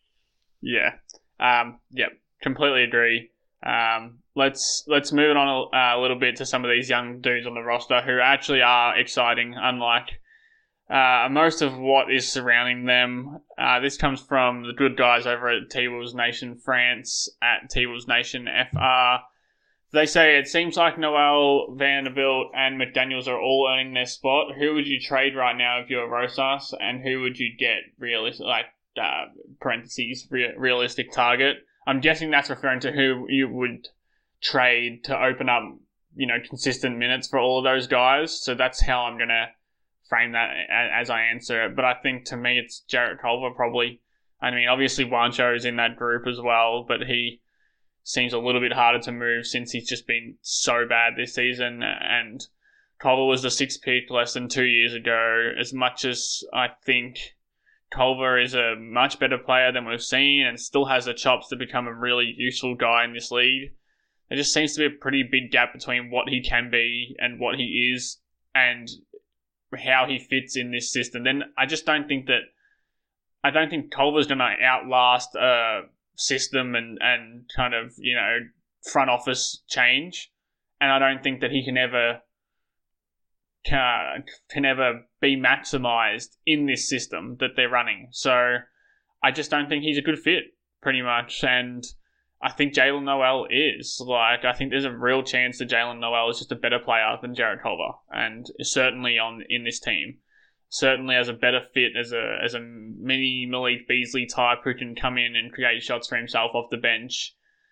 Yeah. Um, yeah, completely agree. Um, let's let's move on a, a little bit to some of these young dudes on the roster who actually are exciting, unlike uh, most of what is surrounding them. Uh, this comes from the good guys over at T-Wolves Nation France, at T-Wolves Nation F R. They say it seems like Noel, Vanderbilt, and McDaniels are all earning their spot. Who would you trade right now if you're Rosas, and who would you get, realistic, like, uh, parentheses, re- realistic target? I'm guessing that's referring to who you would trade to open up you know, consistent minutes for all of those guys. So that's how I'm going to frame that as I answer it. But I think to me, it's Jarrett Culver probably. I mean, obviously Juancho's in that group as well, but he seems a little bit harder to move since he's just been so bad this season. And Culver was the sixth pick less than two years ago. As much as I think Culver is a much better player than we've seen and still has the chops to become a really useful guy in this league, there just seems to be a pretty big gap between what he can be and what he is and how he fits in this system. Then I just don't think that I don't think Culver's going to outlast a system and, and kind of, you know, front office change. And I don't think that he can ever can, can ever be maximized in this system that they're running. So I just don't think he's a good fit, pretty much. And I think Jalen Noel is. Like, I think there's a real chance that Jalen Noel is just a better player than Jarrett Culver, and certainly on in this team. Certainly as a better fit as a as a mini Malik Beasley type who can come in and create shots for himself off the bench.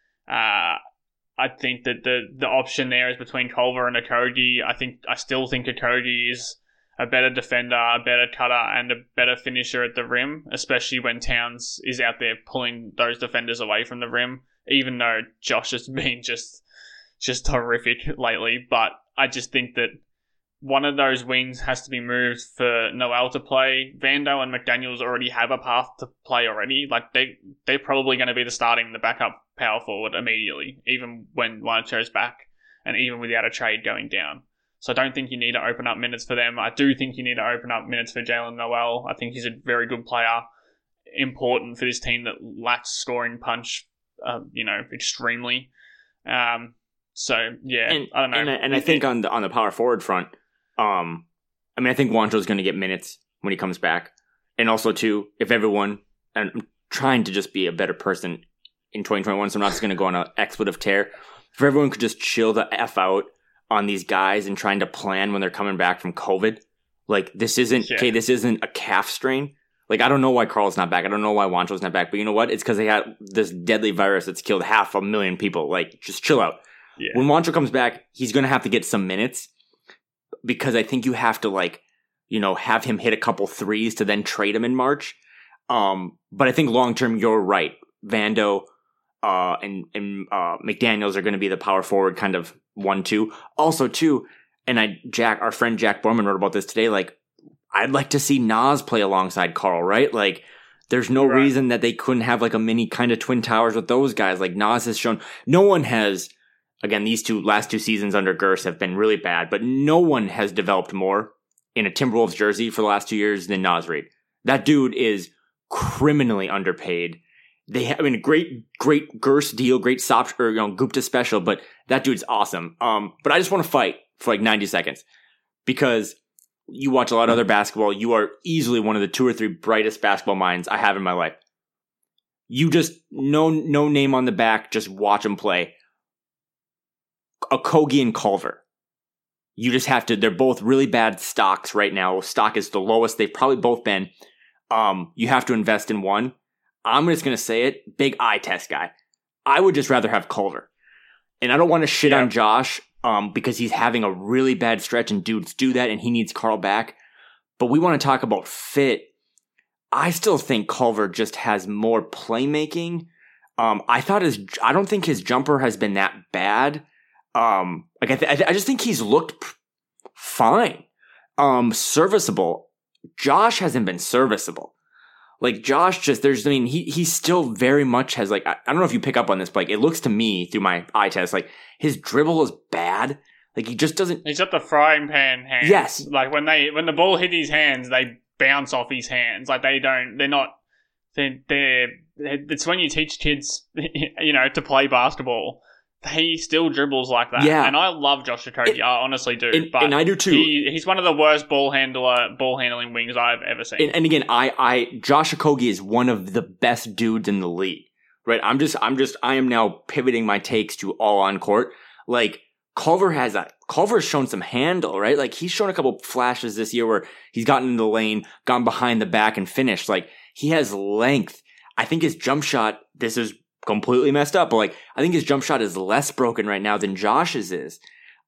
Uh, I think that the the option there is between Culver and Okogie. I think I still think Okogie is a better defender, a better cutter, and a better finisher at the rim, especially when Towns is out there pulling those defenders away from the rim, even though Josh has been just just horrific lately. But I just think that one of those wings has to be moved for Noel to play. Vando and McDaniels already have a path to play already. Like, they, they're probably going to be the starting, the backup power forward immediately, even when Juancho's back and even without a trade going down. So I don't think you need to open up minutes for them. I do think you need to open up minutes for Jalen Noel. I think he's a very good player, important for this team that lacks scoring punch, uh, you know, extremely. Um, so, yeah, and, I don't know. And, and I think on the, on the power forward front, Um, I mean, I think Juancho's going to get minutes when he comes back. And also, too, if everyone, and I'm trying to just be a better person in twenty twenty-one, so I'm not just going to go on an expletive tear. If everyone could just chill the F out on these guys and trying to plan when they're coming back from COVID. Like, this isn't, yeah. okay, this isn't a calf strain. Like, I don't know why Carl's not back. I don't know why Juancho's not back. But you know what? It's because they had this deadly virus that's killed half a million people. Like, just chill out. Yeah. When Juancho comes back, he's going to have to get some minutes. Because I think you have to, like, you know, have him hit a couple threes to then trade him in March. Um, but I think long-term, you're right. Vando uh, and, and uh, McDaniels are going to be the power forward kind of one two. Also, too, and I Jack, our friend Jack Borman wrote about this today, like, I'd like to see Nas play alongside Carl, right? Like, there's no right. reason that they couldn't have, like, a mini kind of Twin Towers with those guys. Like, Nas has shown, no one has... Again, these two last two seasons under Gerst have been really bad, but no one has developed more in a Timberwolves jersey for the last two years than Naz Reid. That dude is criminally underpaid. They have, I mean, great, great Gerst deal, great Sop, or, you know, Gupta special, but that dude's awesome. Um, but I just want to fight for like ninety seconds because you watch a lot of other basketball. You are easily one of the two or three brightest basketball minds I have in my life. You just, no, no name on the back, just watch them play. Okogie and Culver. You just have to, they're both really bad stocks right now. Stock is the lowest they've probably both been. Um, you have to invest in one. I'm just going to say it, big eye test guy. I would just rather have Culver. And I don't want to shit yeah. on Josh um, because he's having a really bad stretch and dudes do that and he needs Carl back. But we want to talk about fit. I still think Culver just has more playmaking. Um, I thought his, I don't think his jumper has been that bad. Um, like I, th- I just think he's looked p- fine, um, serviceable. Josh hasn't been serviceable. Like Josh, just there's, I mean, he he still very much has like I, I don't know if you pick up on this, but like it looks to me through my eye test like his dribble is bad. Like he just doesn't. He's got the frying pan hands. Yes, like when they when the ball hit his hands, they bounce off his hands. Like they don't. They're not. They're. they're it's when you teach kids, you know, to play basketball. He still dribbles like that. Yeah. And I love Josh Okogie. I honestly do. And, but and I do too. He, he's one of the worst ball handler, ball handling wings I've ever seen. And, and again, I, I, Josh Okogie is one of the best dudes in the league, right? I'm just, I'm just, I am now pivoting my takes to all on court. Like Culver has a, Culver's shown some handle, right? Like he's shown a couple flashes this year where he's gotten in the lane, gone behind the back and finished. Like he has length. I think his jump shot, this is completely messed up, but like I think his jump shot is less broken right now than Josh's is.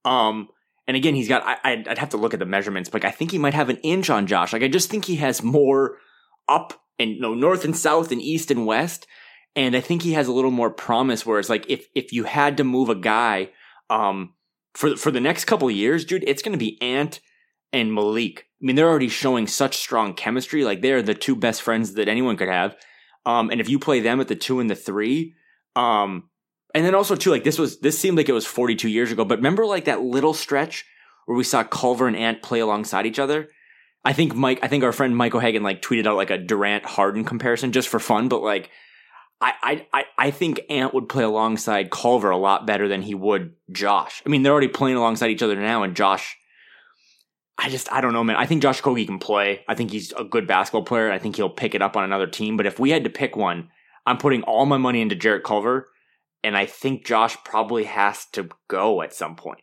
Um, and again, he's got, I, I'd, I'd have to look at the measurements, but like, I think he might have an inch on Josh. Like, I just think he has more up and you know, north and south and east and west. And I think he has a little more promise where it's like, if, if you had to move a guy, um, for, for the next couple of years, dude, it's going to be Ant and Malik. I mean, they're already showing such strong chemistry. Like, they're the two best friends that anyone could have. Um, and if you play them at the two and the three, um, and then also too, like this was, this seemed like it was forty-two years ago, but remember like that little stretch where we saw Culver and Ant play alongside each other? I think Mike, I think our friend Mike O'Hagan like tweeted out like a Durant Harden comparison just for fun, but like, I, I, I think Ant would play alongside Culver a lot better than he would Josh. I mean, they're already playing alongside each other now, and Josh, I just, I don't know, man. I think Josh Okogie can play. I think he's a good basketball player. I think he'll pick it up on another team. But if we had to pick one, I'm putting all my money into Jarrett Culver, and I think Josh probably has to go at some point.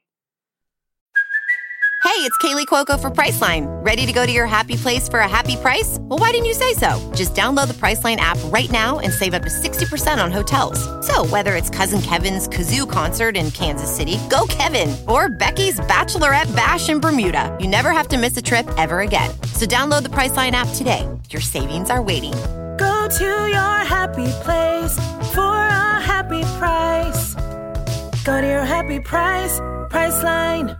Hey, it's Kaylee Cuoco for Priceline. Ready to go to your happy place for a happy price? Well, why didn't you say so? Just download the Priceline app right now and save up to sixty percent on hotels. So whether it's Cousin Kevin's Kazoo Concert in Kansas City, go Kevin, or Becky's Bachelorette Bash in Bermuda, you never have to miss a trip ever again. So download the Priceline app today. Your savings are waiting. Go to your happy place for a happy price. Go to your happy price, Priceline.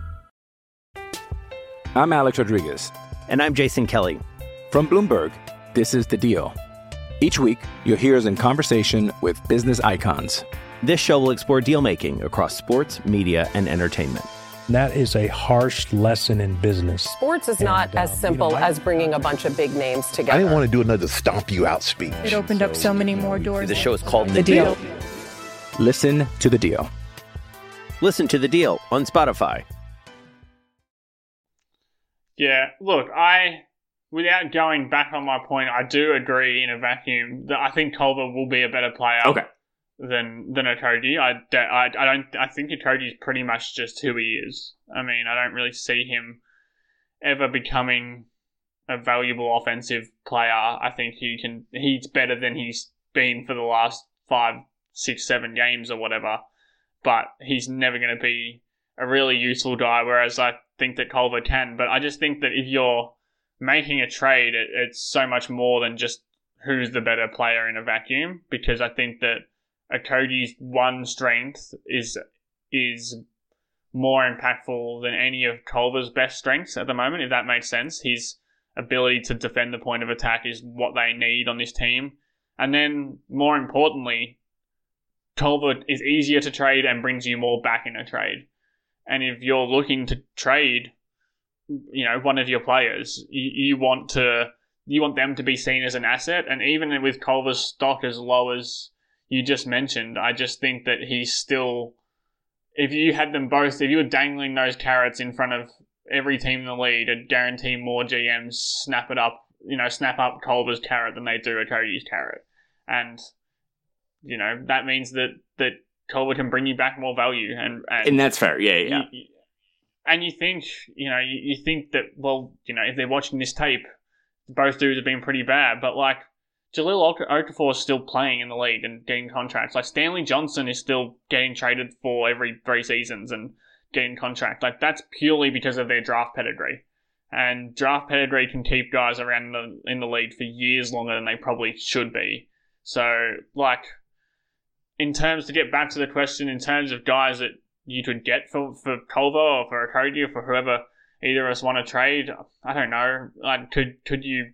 I'm Alex Rodriguez. And I'm Jason Kelly. From Bloomberg, this is The Deal. Each week, you'll hear us in conversation with business icons. This show will explore deal-making across sports, media, and entertainment. That is a harsh lesson in business. Sports is And, not uh, as simple you know, I- as bringing a bunch of big names together. I didn't want to do another stomp you out speech. It opened up so many more doors. The show is called The Deal. Listen to The Deal. Listen to The Deal on Spotify. Yeah, look, I, without going back on my point, I do agree in a vacuum that I think Culver will be a better player Okay. than than Okogie. I, I, I don't. I think Okogie is pretty much just who he is. I mean, I don't really see him ever becoming a valuable offensive player. I think he can. He's better than he's been for the last five, six, seven games or whatever. But he's never going to be a really useful guy. Whereas I think that Culver can. But I just think that if you're making a trade, it, it's so much more than just who's the better player in a vacuum. Because I think that Okogie's one strength is is more impactful than any of Culver's best strengths at the moment, if that makes sense. His ability to defend the point of attack is what they need on this team. And then, more importantly, Culver is easier to trade and brings you more back in a trade. And if you're looking to trade, you know, one of your players, you, you want to you want them to be seen as an asset. And even with Culver's stock as low as you just mentioned, I just think that he's still, if you had them both, if you were dangling those carrots in front of every team in the league to guarantee more G Ms snap it up, you know, snap up Culver's carrot than they do Okogie's carrot. And, you know, that means that, that Culver can bring you back more value. And and, And that's fair. Yeah, yeah. You, and you think, you know, you, you think that, well, you know, if they're watching this tape, both dudes have been pretty bad, but like, Jahlil Okafor is still playing in the league and getting contracts. Like, Stanley Johnson is still getting traded for every three seasons and getting contracts. Like, that's purely because of their draft pedigree. And draft pedigree can keep guys around the, in the league for years longer than they probably should be. So, like, in terms, to get back to the question, in terms of guys that you could get for, for Culver or for Okogie or for whoever either of us want to trade, I don't know. Like, could could you...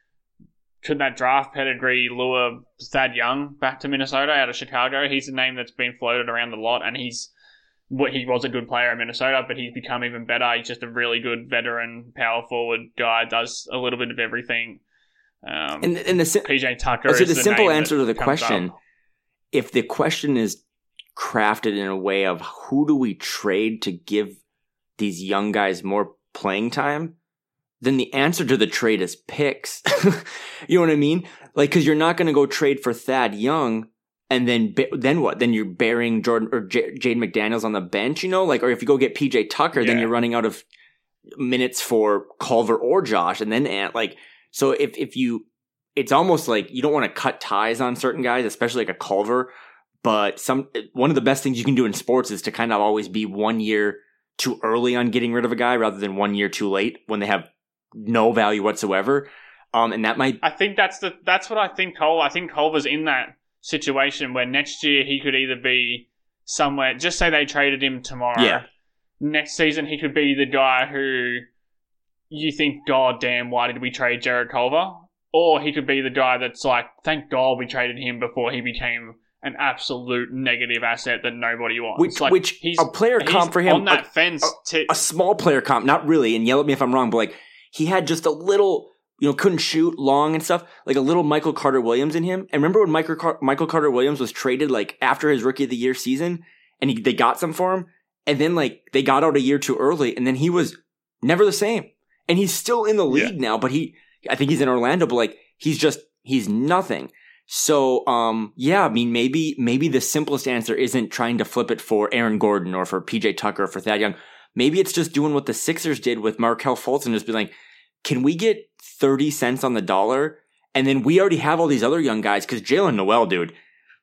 Could that draft pedigree lure Thad Young back to Minnesota out of Chicago? He's a name that's been floated around a lot, and he's what he was a good player in Minnesota, but he's become even better. He's just a really good veteran, power forward guy, does a little bit of everything. Um, And, and the P J Tucker. so is the the simple name answer that to the comes question, up. if the question is crafted in a way of who do we trade to give these young guys more playing time, then the answer to the trade is picks. You know what I mean? Like, because you're not going to go trade for Thad Young and then then what? Then you're burying Jordan or J- Jaden McDaniels on the bench, you know? Like, or if you go get P J Tucker, Yeah. then you're running out of minutes for Culver or Josh, and then Ant. Like, so if if you, it's almost like you don't want to cut ties on certain guys, especially like a Culver. But some one of the best things you can do in sports is to kind of always be one year too early on getting rid of a guy rather than one year too late when they have no value whatsoever. Um, and that might. I think that's the that's what I think. Cole. I think Culver's in that situation where next year he could either be somewhere. Just say they traded him tomorrow. Yeah. Next season he could be the guy who you think, God damn, why did we trade Jared Culver? Or he could be the guy that's like, thank God we traded him before he became an absolute negative asset that nobody wants. Which, like, which he's, a player he's comp for him on that a, fence. A, to, a small player comp, not really. And yell at me if I'm wrong, but like he had just a little. You know, couldn't shoot long and stuff, like a little Michael Carter Williams in him. And remember when Michael Car- Michael Carter Williams was traded like after his Rookie of the Year season, and he, they got some for him, and then like they got out a year too early, and then he was never the same. And he's still in the league yeah. now, but he, I think he's in Orlando, but like he's just he's nothing. So, um, yeah, I mean, maybe maybe the simplest answer isn't trying to flip it for Aaron Gordon or for P J Tucker or for Thad Young. Maybe it's just doing what the Sixers did with Markelle Fultz and just be like, can we get thirty cents on the dollar? And then we already have all these other young guys. Because Jalen Noel, dude,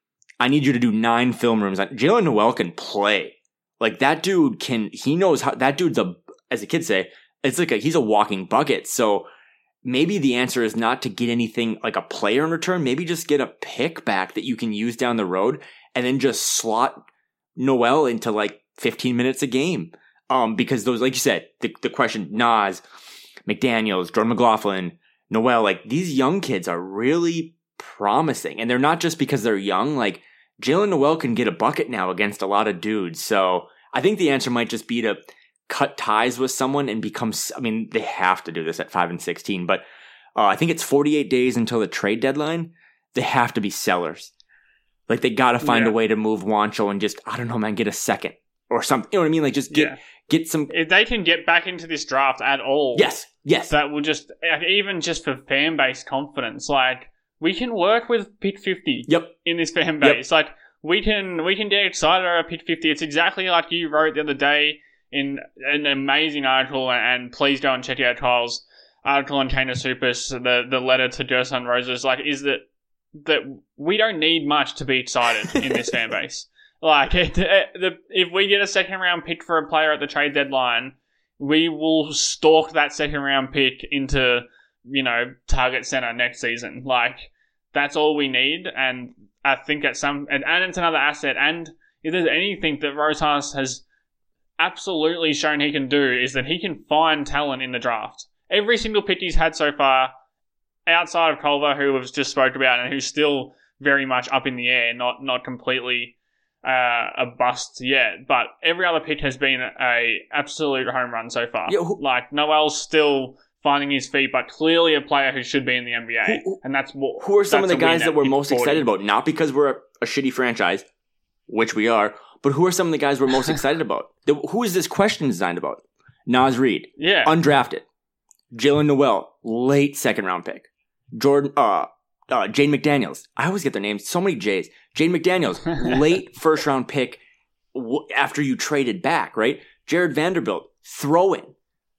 I need you to do nine film rooms. Jalen Noel can play. Like, that dude can, he knows how, that dude's a, as the kids say, it's like a, he's a walking bucket. So maybe the answer is not to get anything like a player in return. Maybe just get a pick back that you can use down the road and then just slot Noel into like fifteen minutes a game. Um, because those, like you said, the, the question, Nas, McDaniels, Jordan McLaughlin, Noel, like these young kids are really promising. And they're not just because they're young. Like Jalen Noel can get a bucket now against a lot of dudes. So I think the answer might just be to cut ties with someone and become, I mean, they have to do this at five and sixteen, but uh, I think it's forty-eight days until the trade deadline. They have to be sellers. Like they got to find yeah. a way to move Juancho and just, I don't know, man, get a second or something. You know what I mean? Like just get, yeah. Get some. If they can get back into this draft at all, yes, yes, that will just even just for fan base confidence. Like we can work with pick fifty. Yep. In this fan base, yep. like we can we can get excited about pick fifty. It's exactly like you wrote the other day in an amazing article, and please go and check out Kyle's article on Canis Hoopus, the the letter to Gerson Roses. Like, is that that we don't need much to be excited in this fan base. Like, it, it, the, if we get a second round pick for a player at the trade deadline, we will stalk that second round pick into, you know, Target Center next season. Like, that's all we need. And I think at some, and, and it's another asset. And if there's anything that Rosas has absolutely shown he can do, is that he can find talent in the draft. Every single pick he's had so far, outside of Culver, who we've just spoke about, and who's still very much up in the air, not not completely uh, a bust yet, but every other pick has been a, a absolute home run so far. Yeah, who, like Noel's still finding his feet, but clearly a player who should be in the N B A, who, and that's what. Who are some of the guys that we're most forty. excited about? Not because we're a, a shitty franchise, which we are, but who are some of the guys we're most excited about? The, who is this question designed about? Naz Reid, yeah, undrafted. Jalen Noel, late second round pick. Jordan, uh, uh, Jane McDaniels. I always get their names. So many J's. Jane McDaniels, late first round pick w- after you traded back, right? Jared Vanderbilt, throw in.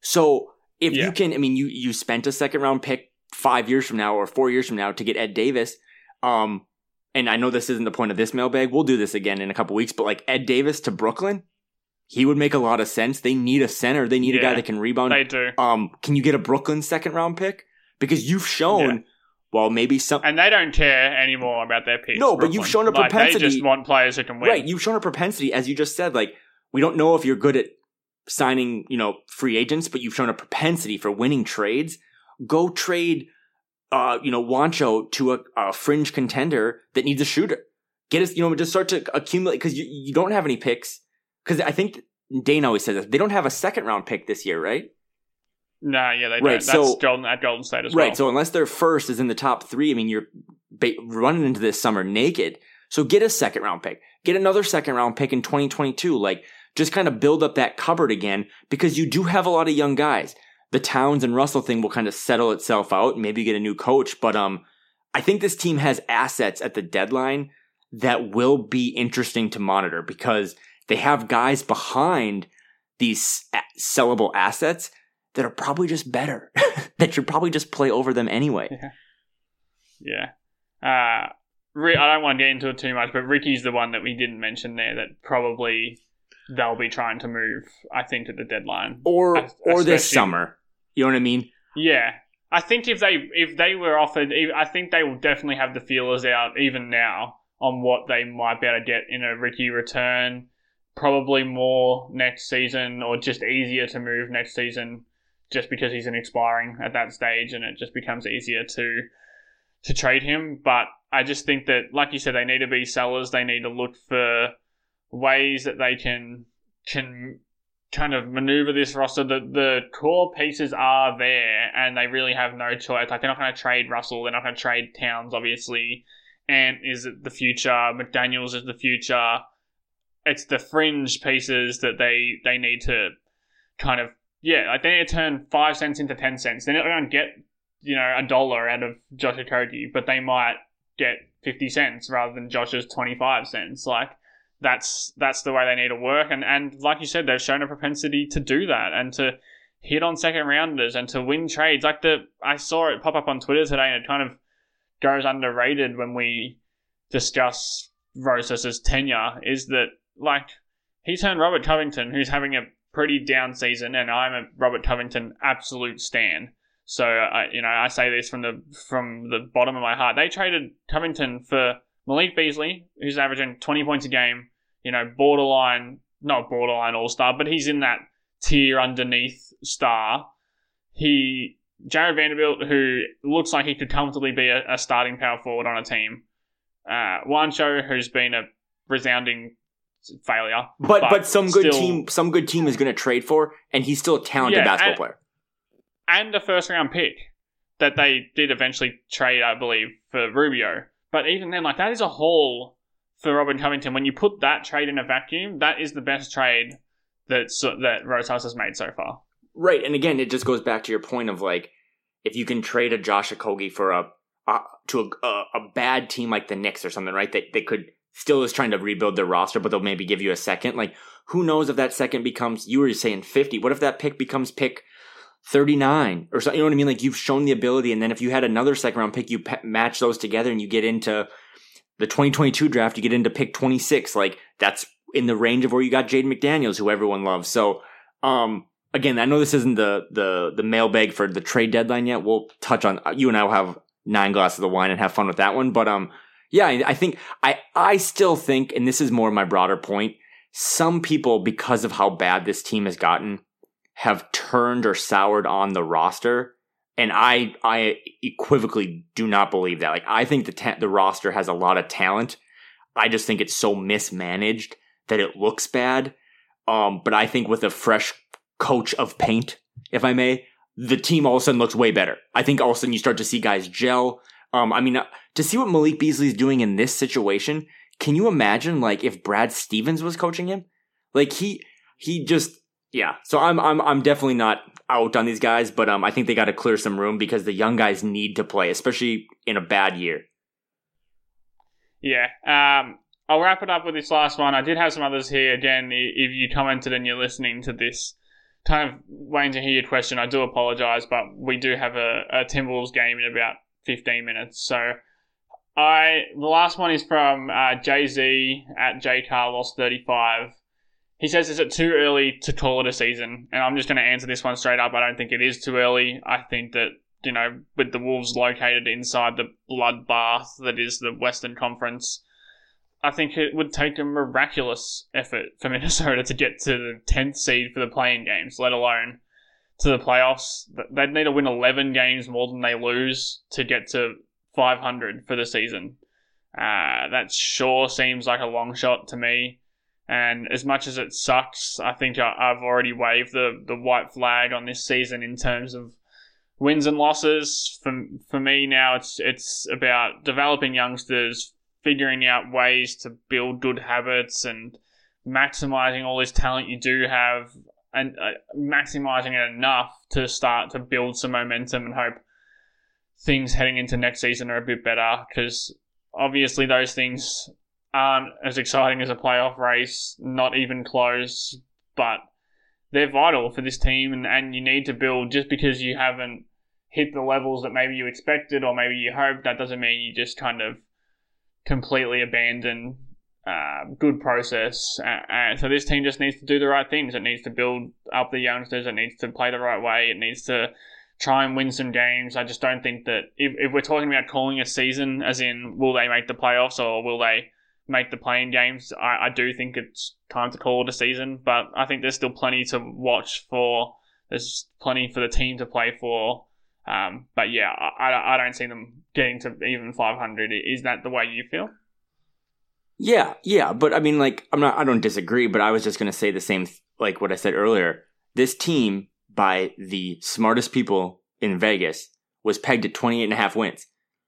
So if yeah. you can, I mean, you, you spent a second round pick five years from now or four years from now to get Ed Davis. Um, and I know this isn't the point of this mailbag. We'll do this again in a couple weeks, but like Ed Davis to Brooklyn, he would make a lot of sense. They need a center. They need yeah, a guy that can rebound. They do. Um, can you get a Brooklyn second round pick? Because you've shown, yeah. well, maybe some... And they don't care anymore about their picks. No, Brooklyn. But you've shown a like, propensity... They just want players who can win. Right, you've shown a propensity, as you just said, like, we don't know if you're good at signing, you know, free agents, but you've shown a propensity for winning trades. Go trade, uh, you know, Juancho to a, a fringe contender that needs a shooter. Get us, you know, just start to accumulate, because you, you don't have any picks. Because I think Dane always says this, they don't have a second round pick this year, right? No, nah, yeah, they right, don't. That's so, Golden, at Golden State as right, well. Right, so unless their first is in the top three, I mean, you're ba- running into this summer naked. So get a second round pick. Get another second round pick in twenty twenty-two. Like, just kind of build up that cupboard again, because you do have a lot of young guys. The Towns and Russell thing will kind of settle itself out. Maybe get a new coach. But um, I think this team has assets at the deadline that will be interesting to monitor, because they have guys behind these sellable assets that are probably just better, that should probably just play over them anyway. Yeah. yeah. Uh, I don't want to get into it too much, but Ricky's the one that we didn't mention there that probably they'll be trying to move, I think, at the deadline. Or Especially, or this summer. You know what I mean? Yeah. I think if they if they were offered, I think they will definitely have the feelers out even now on what they might be able to get in a Ricky return. Probably more next season, or just easier to move next season, just because he's an expiring at that stage, and it just becomes easier to to trade him. But I just think that, like you said, they need to be sellers. They need to look for ways that they can can kind of maneuver this roster. The the core pieces are there, and they really have no choice. Like, they're not going to trade Russell. They're not going to trade Towns, obviously. Ant is the future. McDaniels is the future. It's the fringe pieces that they, they need to kind of, yeah, like they need to turn five cents into ten cents. They're not going to get, you know, a dollar out of Josh Okogie, but they might get fifty cents rather than Josh's twenty-five cents. Like, that's that's the way they need to work. And, and like you said, they've shown a propensity to do that and to hit on second rounders and to win trades. Like, the I saw it pop up on Twitter today, and it kind of goes underrated when we discuss Rosas' tenure, is that, like, he turned Robert Covington, who's having a pretty down season, and I'm a Robert Covington absolute stan. So, I, you know, I say this from the from the bottom of my heart. They traded Covington for Malik Beasley, who's averaging twenty points a game, you know, borderline, not borderline all-star, but he's in that tier underneath star. He, Jared Vanderbilt, who looks like he could comfortably be a, a starting power forward on a team. Uh, Juancho, who's been a resounding failure, but but, but some good still, team, some good team is going to trade for, and he's still a talented yeah, basketball and, player, and a first round pick that they did eventually trade, I believe, for Rubio. But even then, like, that is a haul for Robert Covington. When you put that trade in a vacuum, that is the best trade that that Rosas has made so far. Right, and again, it just goes back to your point of, like, if you can trade a Josh Okogie for a uh, to a, a a bad team like the Knicks or something, right? That they could. Still is trying to rebuild their roster, but they'll maybe give you a second. Like, who knows if that second becomes, you were saying fifty. What if that pick becomes pick thirty-nine or something? You know what I mean? Like, you've shown the ability, and then if you had another second round pick, you pe- match those together and you get into the twenty twenty-two draft, you get into pick twenty-six. Like, that's in the range of where you got Jaden McDaniels, who everyone loves. So, um, again, I know this isn't the, the, the mailbag for the trade deadline yet. We'll touch on, you and I will have nine glasses of wine and have fun with that one. But, um, yeah, I think, I, I still think, and this is more my broader point, some people, because of how bad this team has gotten, have turned or soured on the roster. And I I equivocally do not believe that. Like, I think the ta- the roster has a lot of talent. I just think it's so mismanaged that it looks bad. Um, but I think with a fresh coach of paint, if I may, the team all of a sudden looks way better. I think all of a sudden you start to see guys gel. Um, I mean, uh, to see what Malik Beasley is doing in this situation, can you imagine, like, if Brad Stevens was coaching him? Like, he he just, yeah. So I'm I'm I'm definitely not out on these guys, but um, I think they got to clear some room because the young guys need to play, especially in a bad year. Yeah. Um, I'll wrap it up with this last one. I did have some others here. Again, if you commented and you're listening to this, kind of waiting to hear your question, I do apologize, but we do have a, a Timberwolves game in about fifteen minutes. So I the last one is from uh, Jay-Z at J Carlos thirty-five. He says, is it too early to call it a season? And I'm just going to answer this one straight up. I don't think it is too early. I think that, you know, with the Wolves located inside the bloodbath that is the Western Conference, I think it would take a miraculous effort for Minnesota to get to the tenth seed for the play-in games, let alone to the playoffs. They'd need to win eleven games more than they lose to get to five hundred for the season. Uh, that sure seems like a long shot to me. And as much as it sucks, I think I've already waved the, the white flag on this season in terms of wins and losses. For for me now, it's it's about developing youngsters, figuring out ways to build good habits, and maximizing all this talent you do have, and uh, maximizing it enough to start to build some momentum and hope things heading into next season are a bit better. Because obviously those things aren't as exciting as a playoff race, not even close, but they're vital for this team, and, and you need to build. Just because you haven't hit the levels that maybe you expected or maybe you hoped, that doesn't mean you just kind of completely abandon uh, good process. Uh, and so this team just needs to do the right things. It needs to build up the youngsters. It needs to play the right way. It needs to try and win some games. I just don't think that if, if we're talking about calling a season, as in will they make the playoffs or will they make the play-in games, I, I do think it's time to call it a season. But I think there's still plenty to watch for. There's plenty for the team to play for. Um, but yeah, I, I don't see them getting to even five hundred. Is that the way you feel? Yeah, yeah. But I mean, like, I'm not, I don't disagree, but I was just going to say the same, like what I said earlier. This team, by the smartest people in Vegas, was pegged at twenty-eight and a half wins.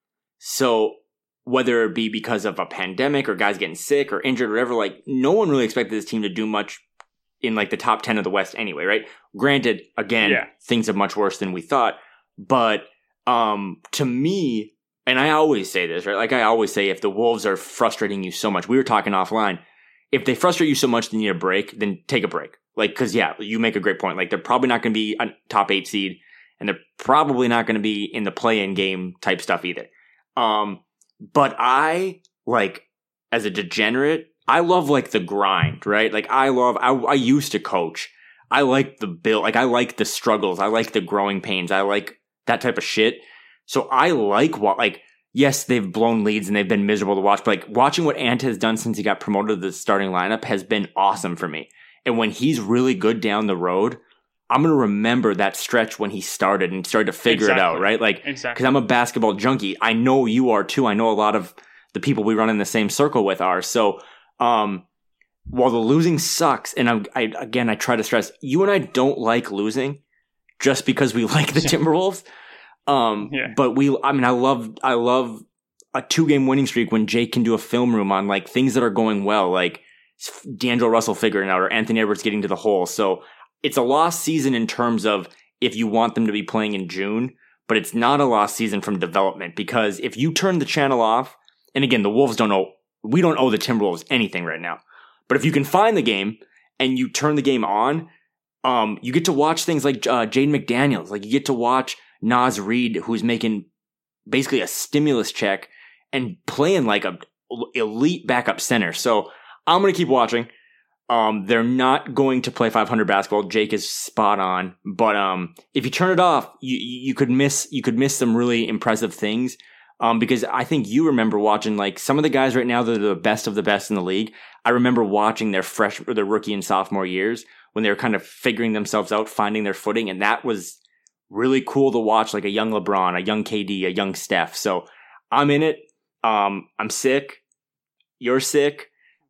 So whether it be because of a pandemic or guys getting sick or injured or whatever, like no one really expected this team to do much in like the top ten of the West anyway, right? Granted, again, yeah. things are much worse than we thought. But um, to me, and I always say this, right? Like I always say, if the Wolves are frustrating you so much, we were talking offline, if they frustrate you so much they need a break, then take a break. Like, because yeah, you make a great point. Like they're probably not going to be a top eight seed, and they're probably not going to be in the play-in game type stuff either. Um, but I, like, as a degenerate, I love like the grind, right? Like I love, I, I used to coach. I like the build, like I like the struggles. I like the growing pains. I like that type of shit. So I like what, like, yes, they've blown leads and they've been miserable to watch, but like watching what Ant has done since he got promoted to the starting lineup has been awesome for me. And when he's really good down the road, I'm going to remember that stretch when he started and started to figure exactly. it out, right? Like, exactly. Because I'm a basketball junkie. I know you are too. I know a lot of the people we run in the same circle with are. So, um, while the losing sucks, and I'm, I, again, I try to stress, you and I don't like losing just because we like the Timberwolves. Um, yeah. But we, I mean, I love, I love a two game winning streak when Jake can do a film room on like things that are going well, like D'Angelo Russell figuring out or Anthony Edwards getting to the hole. So it's a lost season in terms of if you want them to be playing in June, but it's not a lost season from development, because if you turn the channel off, and again, the Wolves don't owe, we don't owe the Timberwolves anything right now. But if you can find the game and you turn the game on, um, you get to watch things like uh, Jaden McDaniels. Like you get to watch Naz Reid, who's making basically a stimulus check and playing like a elite backup center. So I'm going to keep watching. Um, they're not going to play five hundred basketball. Jake is spot on. But um, if you turn it off, you you could miss you could miss some really impressive things. Um, because I think you remember watching like some of the guys right now that are the best of the best in the league. I remember watching their fresh, or their rookie and sophomore years when they were kind of figuring themselves out, finding their footing, and that was really cool to watch. Like a young LeBron, a young K D, a young Steph. So I'm in it. Um, I'm sick. You're sick.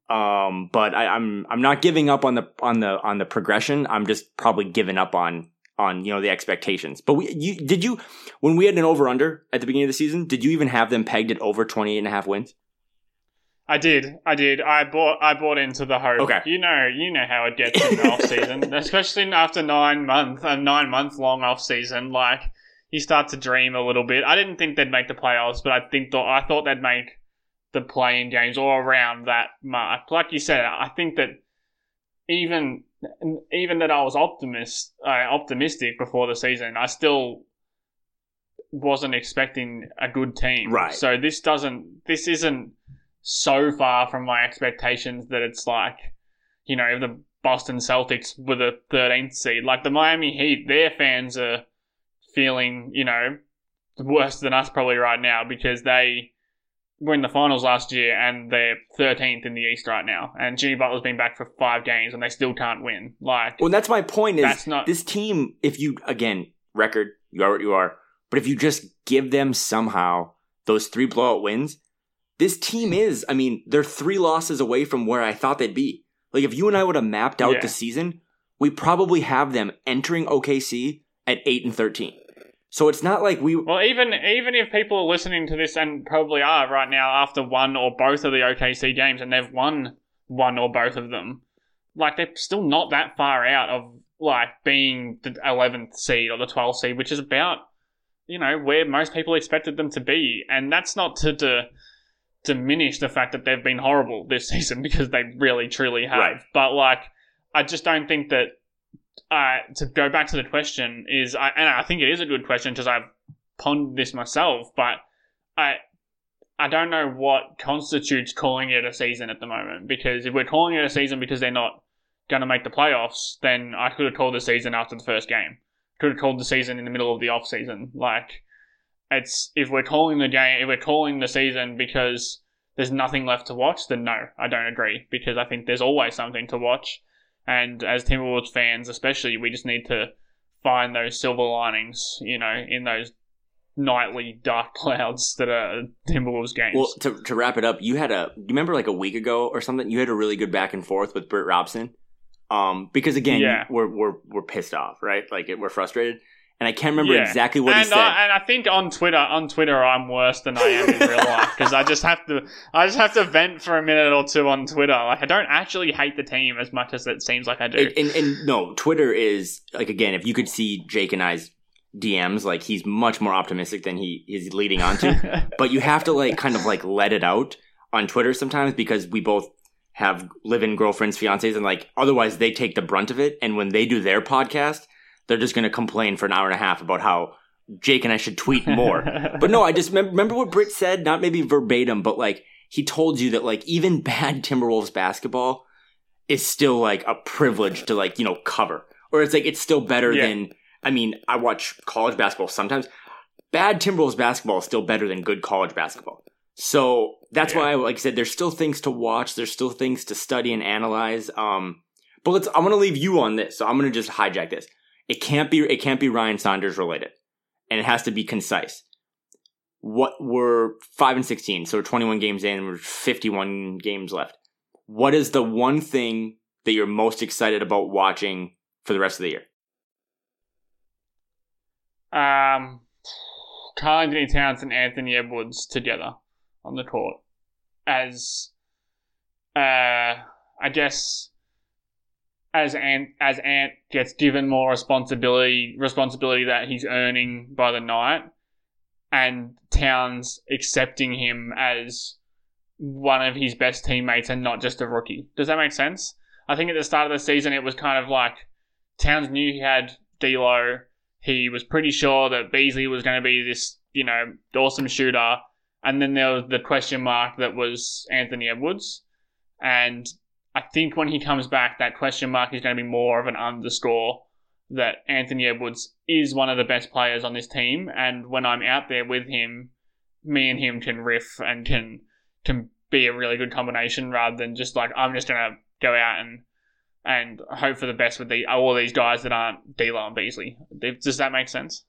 Um, but I, I'm I'm not giving up on the on the on the progression. I'm just probably giving up on. on, you know, the expectations. But we, you, did you, when we had an over-under at the beginning of the season, did you even have them pegged at over twenty-eight and a half wins? I did. I did. I bought I bought into the hope. Okay. You know, you know how it gets in the off-season, especially after nine month, a nine-month-long off-season. Like, you start to dream a little bit. I didn't think they'd make the playoffs, but I think th- I thought they'd make the play-in games or around that mark. Like you said, I think that even... Even that I was optimist, uh, optimistic before the season, I still wasn't expecting a good team. Right. So this doesn't, this isn't so far from my expectations that it's like, you know, the Boston Celtics were the thirteenth seed. Like the Miami Heat, their fans are feeling, you know, worse than us probably right now because they were in the finals last year and they're thirteenth in the East right now. And Jimmy Butler's been back for five games and they still can't win. Like, well, that's my point is that's not, this team, if you, again, record, you are what you are, but if you just give them somehow those three blowout wins, this team is, I mean, they're three losses away from where I thought they'd be. Like if you and I would have mapped out yeah. the season, we probably have them entering O K C at eight and thirteen. So it's not like we... Well, even even if people are listening to this, and probably are right now after one or both of the O K C games, and they've won one or both of them, like, they're still not that far out of, like, being the eleventh seed or the twelfth seed, which is about, you know, where most people expected them to be. And that's not to, to diminish the fact that they've been horrible this season, because they really, truly have. Right. But, like, I just don't think that... Uh, to go back to the question is, I, and I think it is a good question because I've pondered this myself, but I I don't know what constitutes calling it a season at the moment, because if we're calling it a season because they're not going to make the playoffs, then I could have called the season after the first game. Could have called the season in the middle of the off season. Like, it's if we're calling the game, if we're calling the season because there's nothing left to watch, then no, I don't agree, because I think there's always something to watch. And as Timberwolves fans, especially, we just need to find those silver linings, you know, in those nightly dark clouds that are Timberwolves games. Well, to to wrap it up, you had a, do you remember like a week ago or something, you had a really good back and forth with Britt Robson? Um, because again, yeah. we're we're we're pissed off, right? Like we're frustrated, and I can't remember yeah. exactly what and he said. I, and I think on Twitter, on Twitter, I'm worse than I am in real life, because I just have to, I just have to vent for a minute or two on Twitter. Like, I don't actually hate the team as much as it seems like I do. And, and, and no, Twitter is like, again, if you could see Jake and I's D Ms, like he's much more optimistic than he is leading on to. But you have to like kind of like let it out on Twitter sometimes, because we both have live-in girlfriends, fiancés, and like otherwise they take the brunt of it. And when they do their podcast, they're just going to complain for an hour and a half about how Jake and I should tweet more. But no, I just remember, remember what Britt said, not maybe verbatim, but like he told you that like even bad Timberwolves basketball is still like a privilege to like, you know, cover. Or it's like it's still better yeah. than, I mean, I watch college basketball sometimes. Bad Timberwolves basketball is still better than good college basketball. So that's yeah. why, like I said, there's still things to watch. There's still things to study and analyze. Um, but let's. I'm going to leave you on this. So I'm going to just hijack this. It can't be. It can't be Ryan Saunders related, and it has to be concise. What we're five and sixteen, so we're twenty-one games in. We're fifty-one games left. What is the one thing that you're most excited about watching for the rest of the year? Um, Karl-Anthony Towns and Anthony Edwards together on the court, as uh, I guess as Ant as Ant gets given more responsibility responsibility that he's earning by the night, and Towns accepting him as one of his best teammates and not just a rookie. Does that make sense? I think at the start of the season it was kind of like Towns knew he had D'Lo. He was pretty sure that Beasley was going to be this, you know, awesome shooter. And then there was the question mark that was Anthony Edwards. And I think when he comes back, that question mark is going to be more of an underscore that Anthony Edwards is one of the best players on this team. And when I'm out there with him, me and him can riff and can can be a really good combination, rather than just like, I'm just going to go out and and hope for the best with the, all these guys that aren't D'Lo and Beasley. Does that make sense?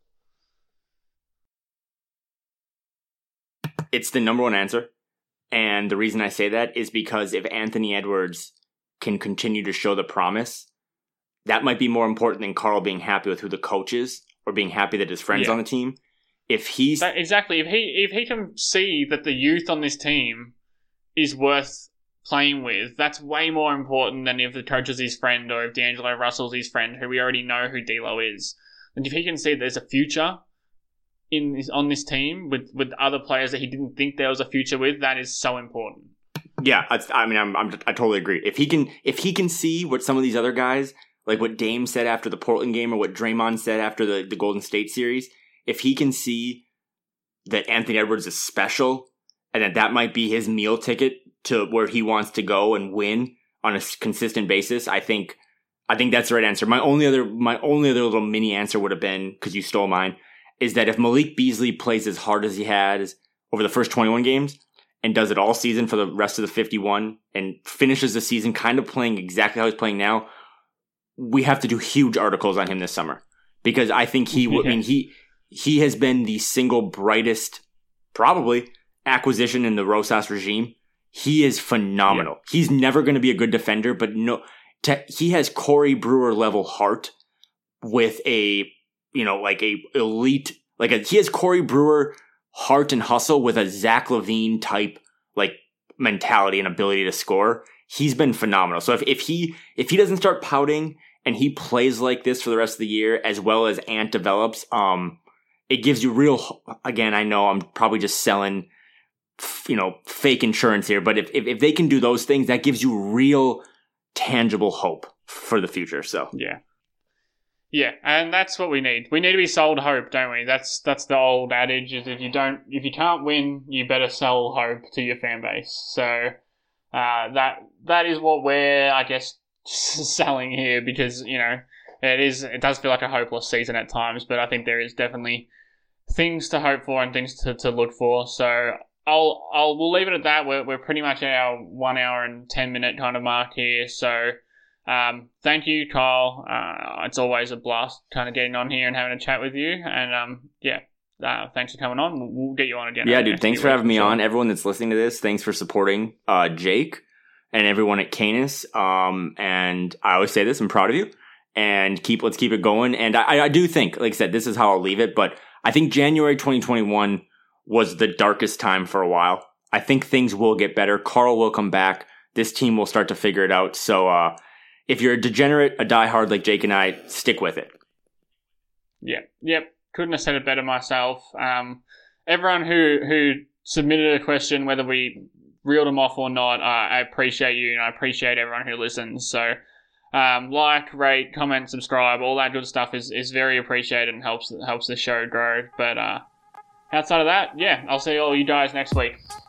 It's the number one answer. And the reason I say that is because if Anthony Edwards can continue to show the promise, that might be more important than Karl being happy with who the coach is or being happy that his friend's yeah. on the team. If he's that, exactly, if he if he can see that the youth on this team is worth playing with, that's way more important than if the coach is his friend or if D'Angelo Russell's his friend, who we already know who D'Lo is. And if he can see there's a future in this, on this team with, with other players that he didn't think there was a future with, that is so important. Yeah, I, I mean, I'm, I'm, I totally agree. If he can, if he can see what some of these other guys, like what Dame said after the Portland game or what Draymond said after the, the Golden State series, if he can see that Anthony Edwards is special and that that might be his meal ticket to where he wants to go and win on a consistent basis, I think, I think that's the right answer. My only other, my only other little mini answer would have been, because you stole mine, is that if Malik Beasley plays as hard as he has over the first twenty-one games and does it all season for the rest of the fifty-one and finishes the season kind of playing exactly how he's playing now, we have to do huge articles on him this summer, because I think he would, I mean, he, he has been the single brightest, probably, acquisition in the Rosas regime. He is phenomenal. Yeah. He's never going to be a good defender, but no, to, he has Corey Brewer level heart with a, you know, like a elite, like a, he has Corey Brewer heart and hustle with a Zach LaVine type, like, mentality and ability to score. He's been phenomenal. So if, if he, if he doesn't start pouting and he plays like this for the rest of the year, as well as Ant develops, um, it gives you real, again, I know I'm probably just selling, you know, fake insurance here, but if, if, if they can do those things, that gives you real tangible hope for the future. So, yeah. Yeah, and that's what we need. We need to be sold hope, don't we? That's that's the old adage: is if you don't, if you can't win, you better sell hope to your fan base. So uh, that that is what we're, I guess, selling here, because you know it is it does feel like a hopeless season at times, but I think there is definitely things to hope for and things to, to look for. So I'll I'll we'll leave it at that. We're we're pretty much at our one hour and ten minute kind of mark here. So. Um, thank you, Kyle. Uh, it's always a blast kind of getting on here and having a chat with you. And um, yeah, uh, thanks for coming on. We'll, we'll get you on again. Yeah, dude, thanks for having me on. Everyone that's listening to this, thanks for supporting uh, Jake and everyone at Canis. Um, and I always say this, I'm proud of you. And keep let's keep it going. And I, I do think, like I said, this is how I'll leave it. But I think January twenty twenty-one was the darkest time for a while. I think things will get better. Carl will come back. This team will start to figure it out. So, uh, if you're a degenerate, a diehard like Jake and I, stick with it. Yeah, yep. Couldn't have said it better myself. Um, everyone who who submitted a question, whether we reeled them off or not, I, I appreciate you, and I appreciate everyone who listens. So, um, like, rate, comment, subscribe, all that good stuff is, is very appreciated and helps helps the show grow. But uh, outside of that, yeah, I'll see all you guys next week.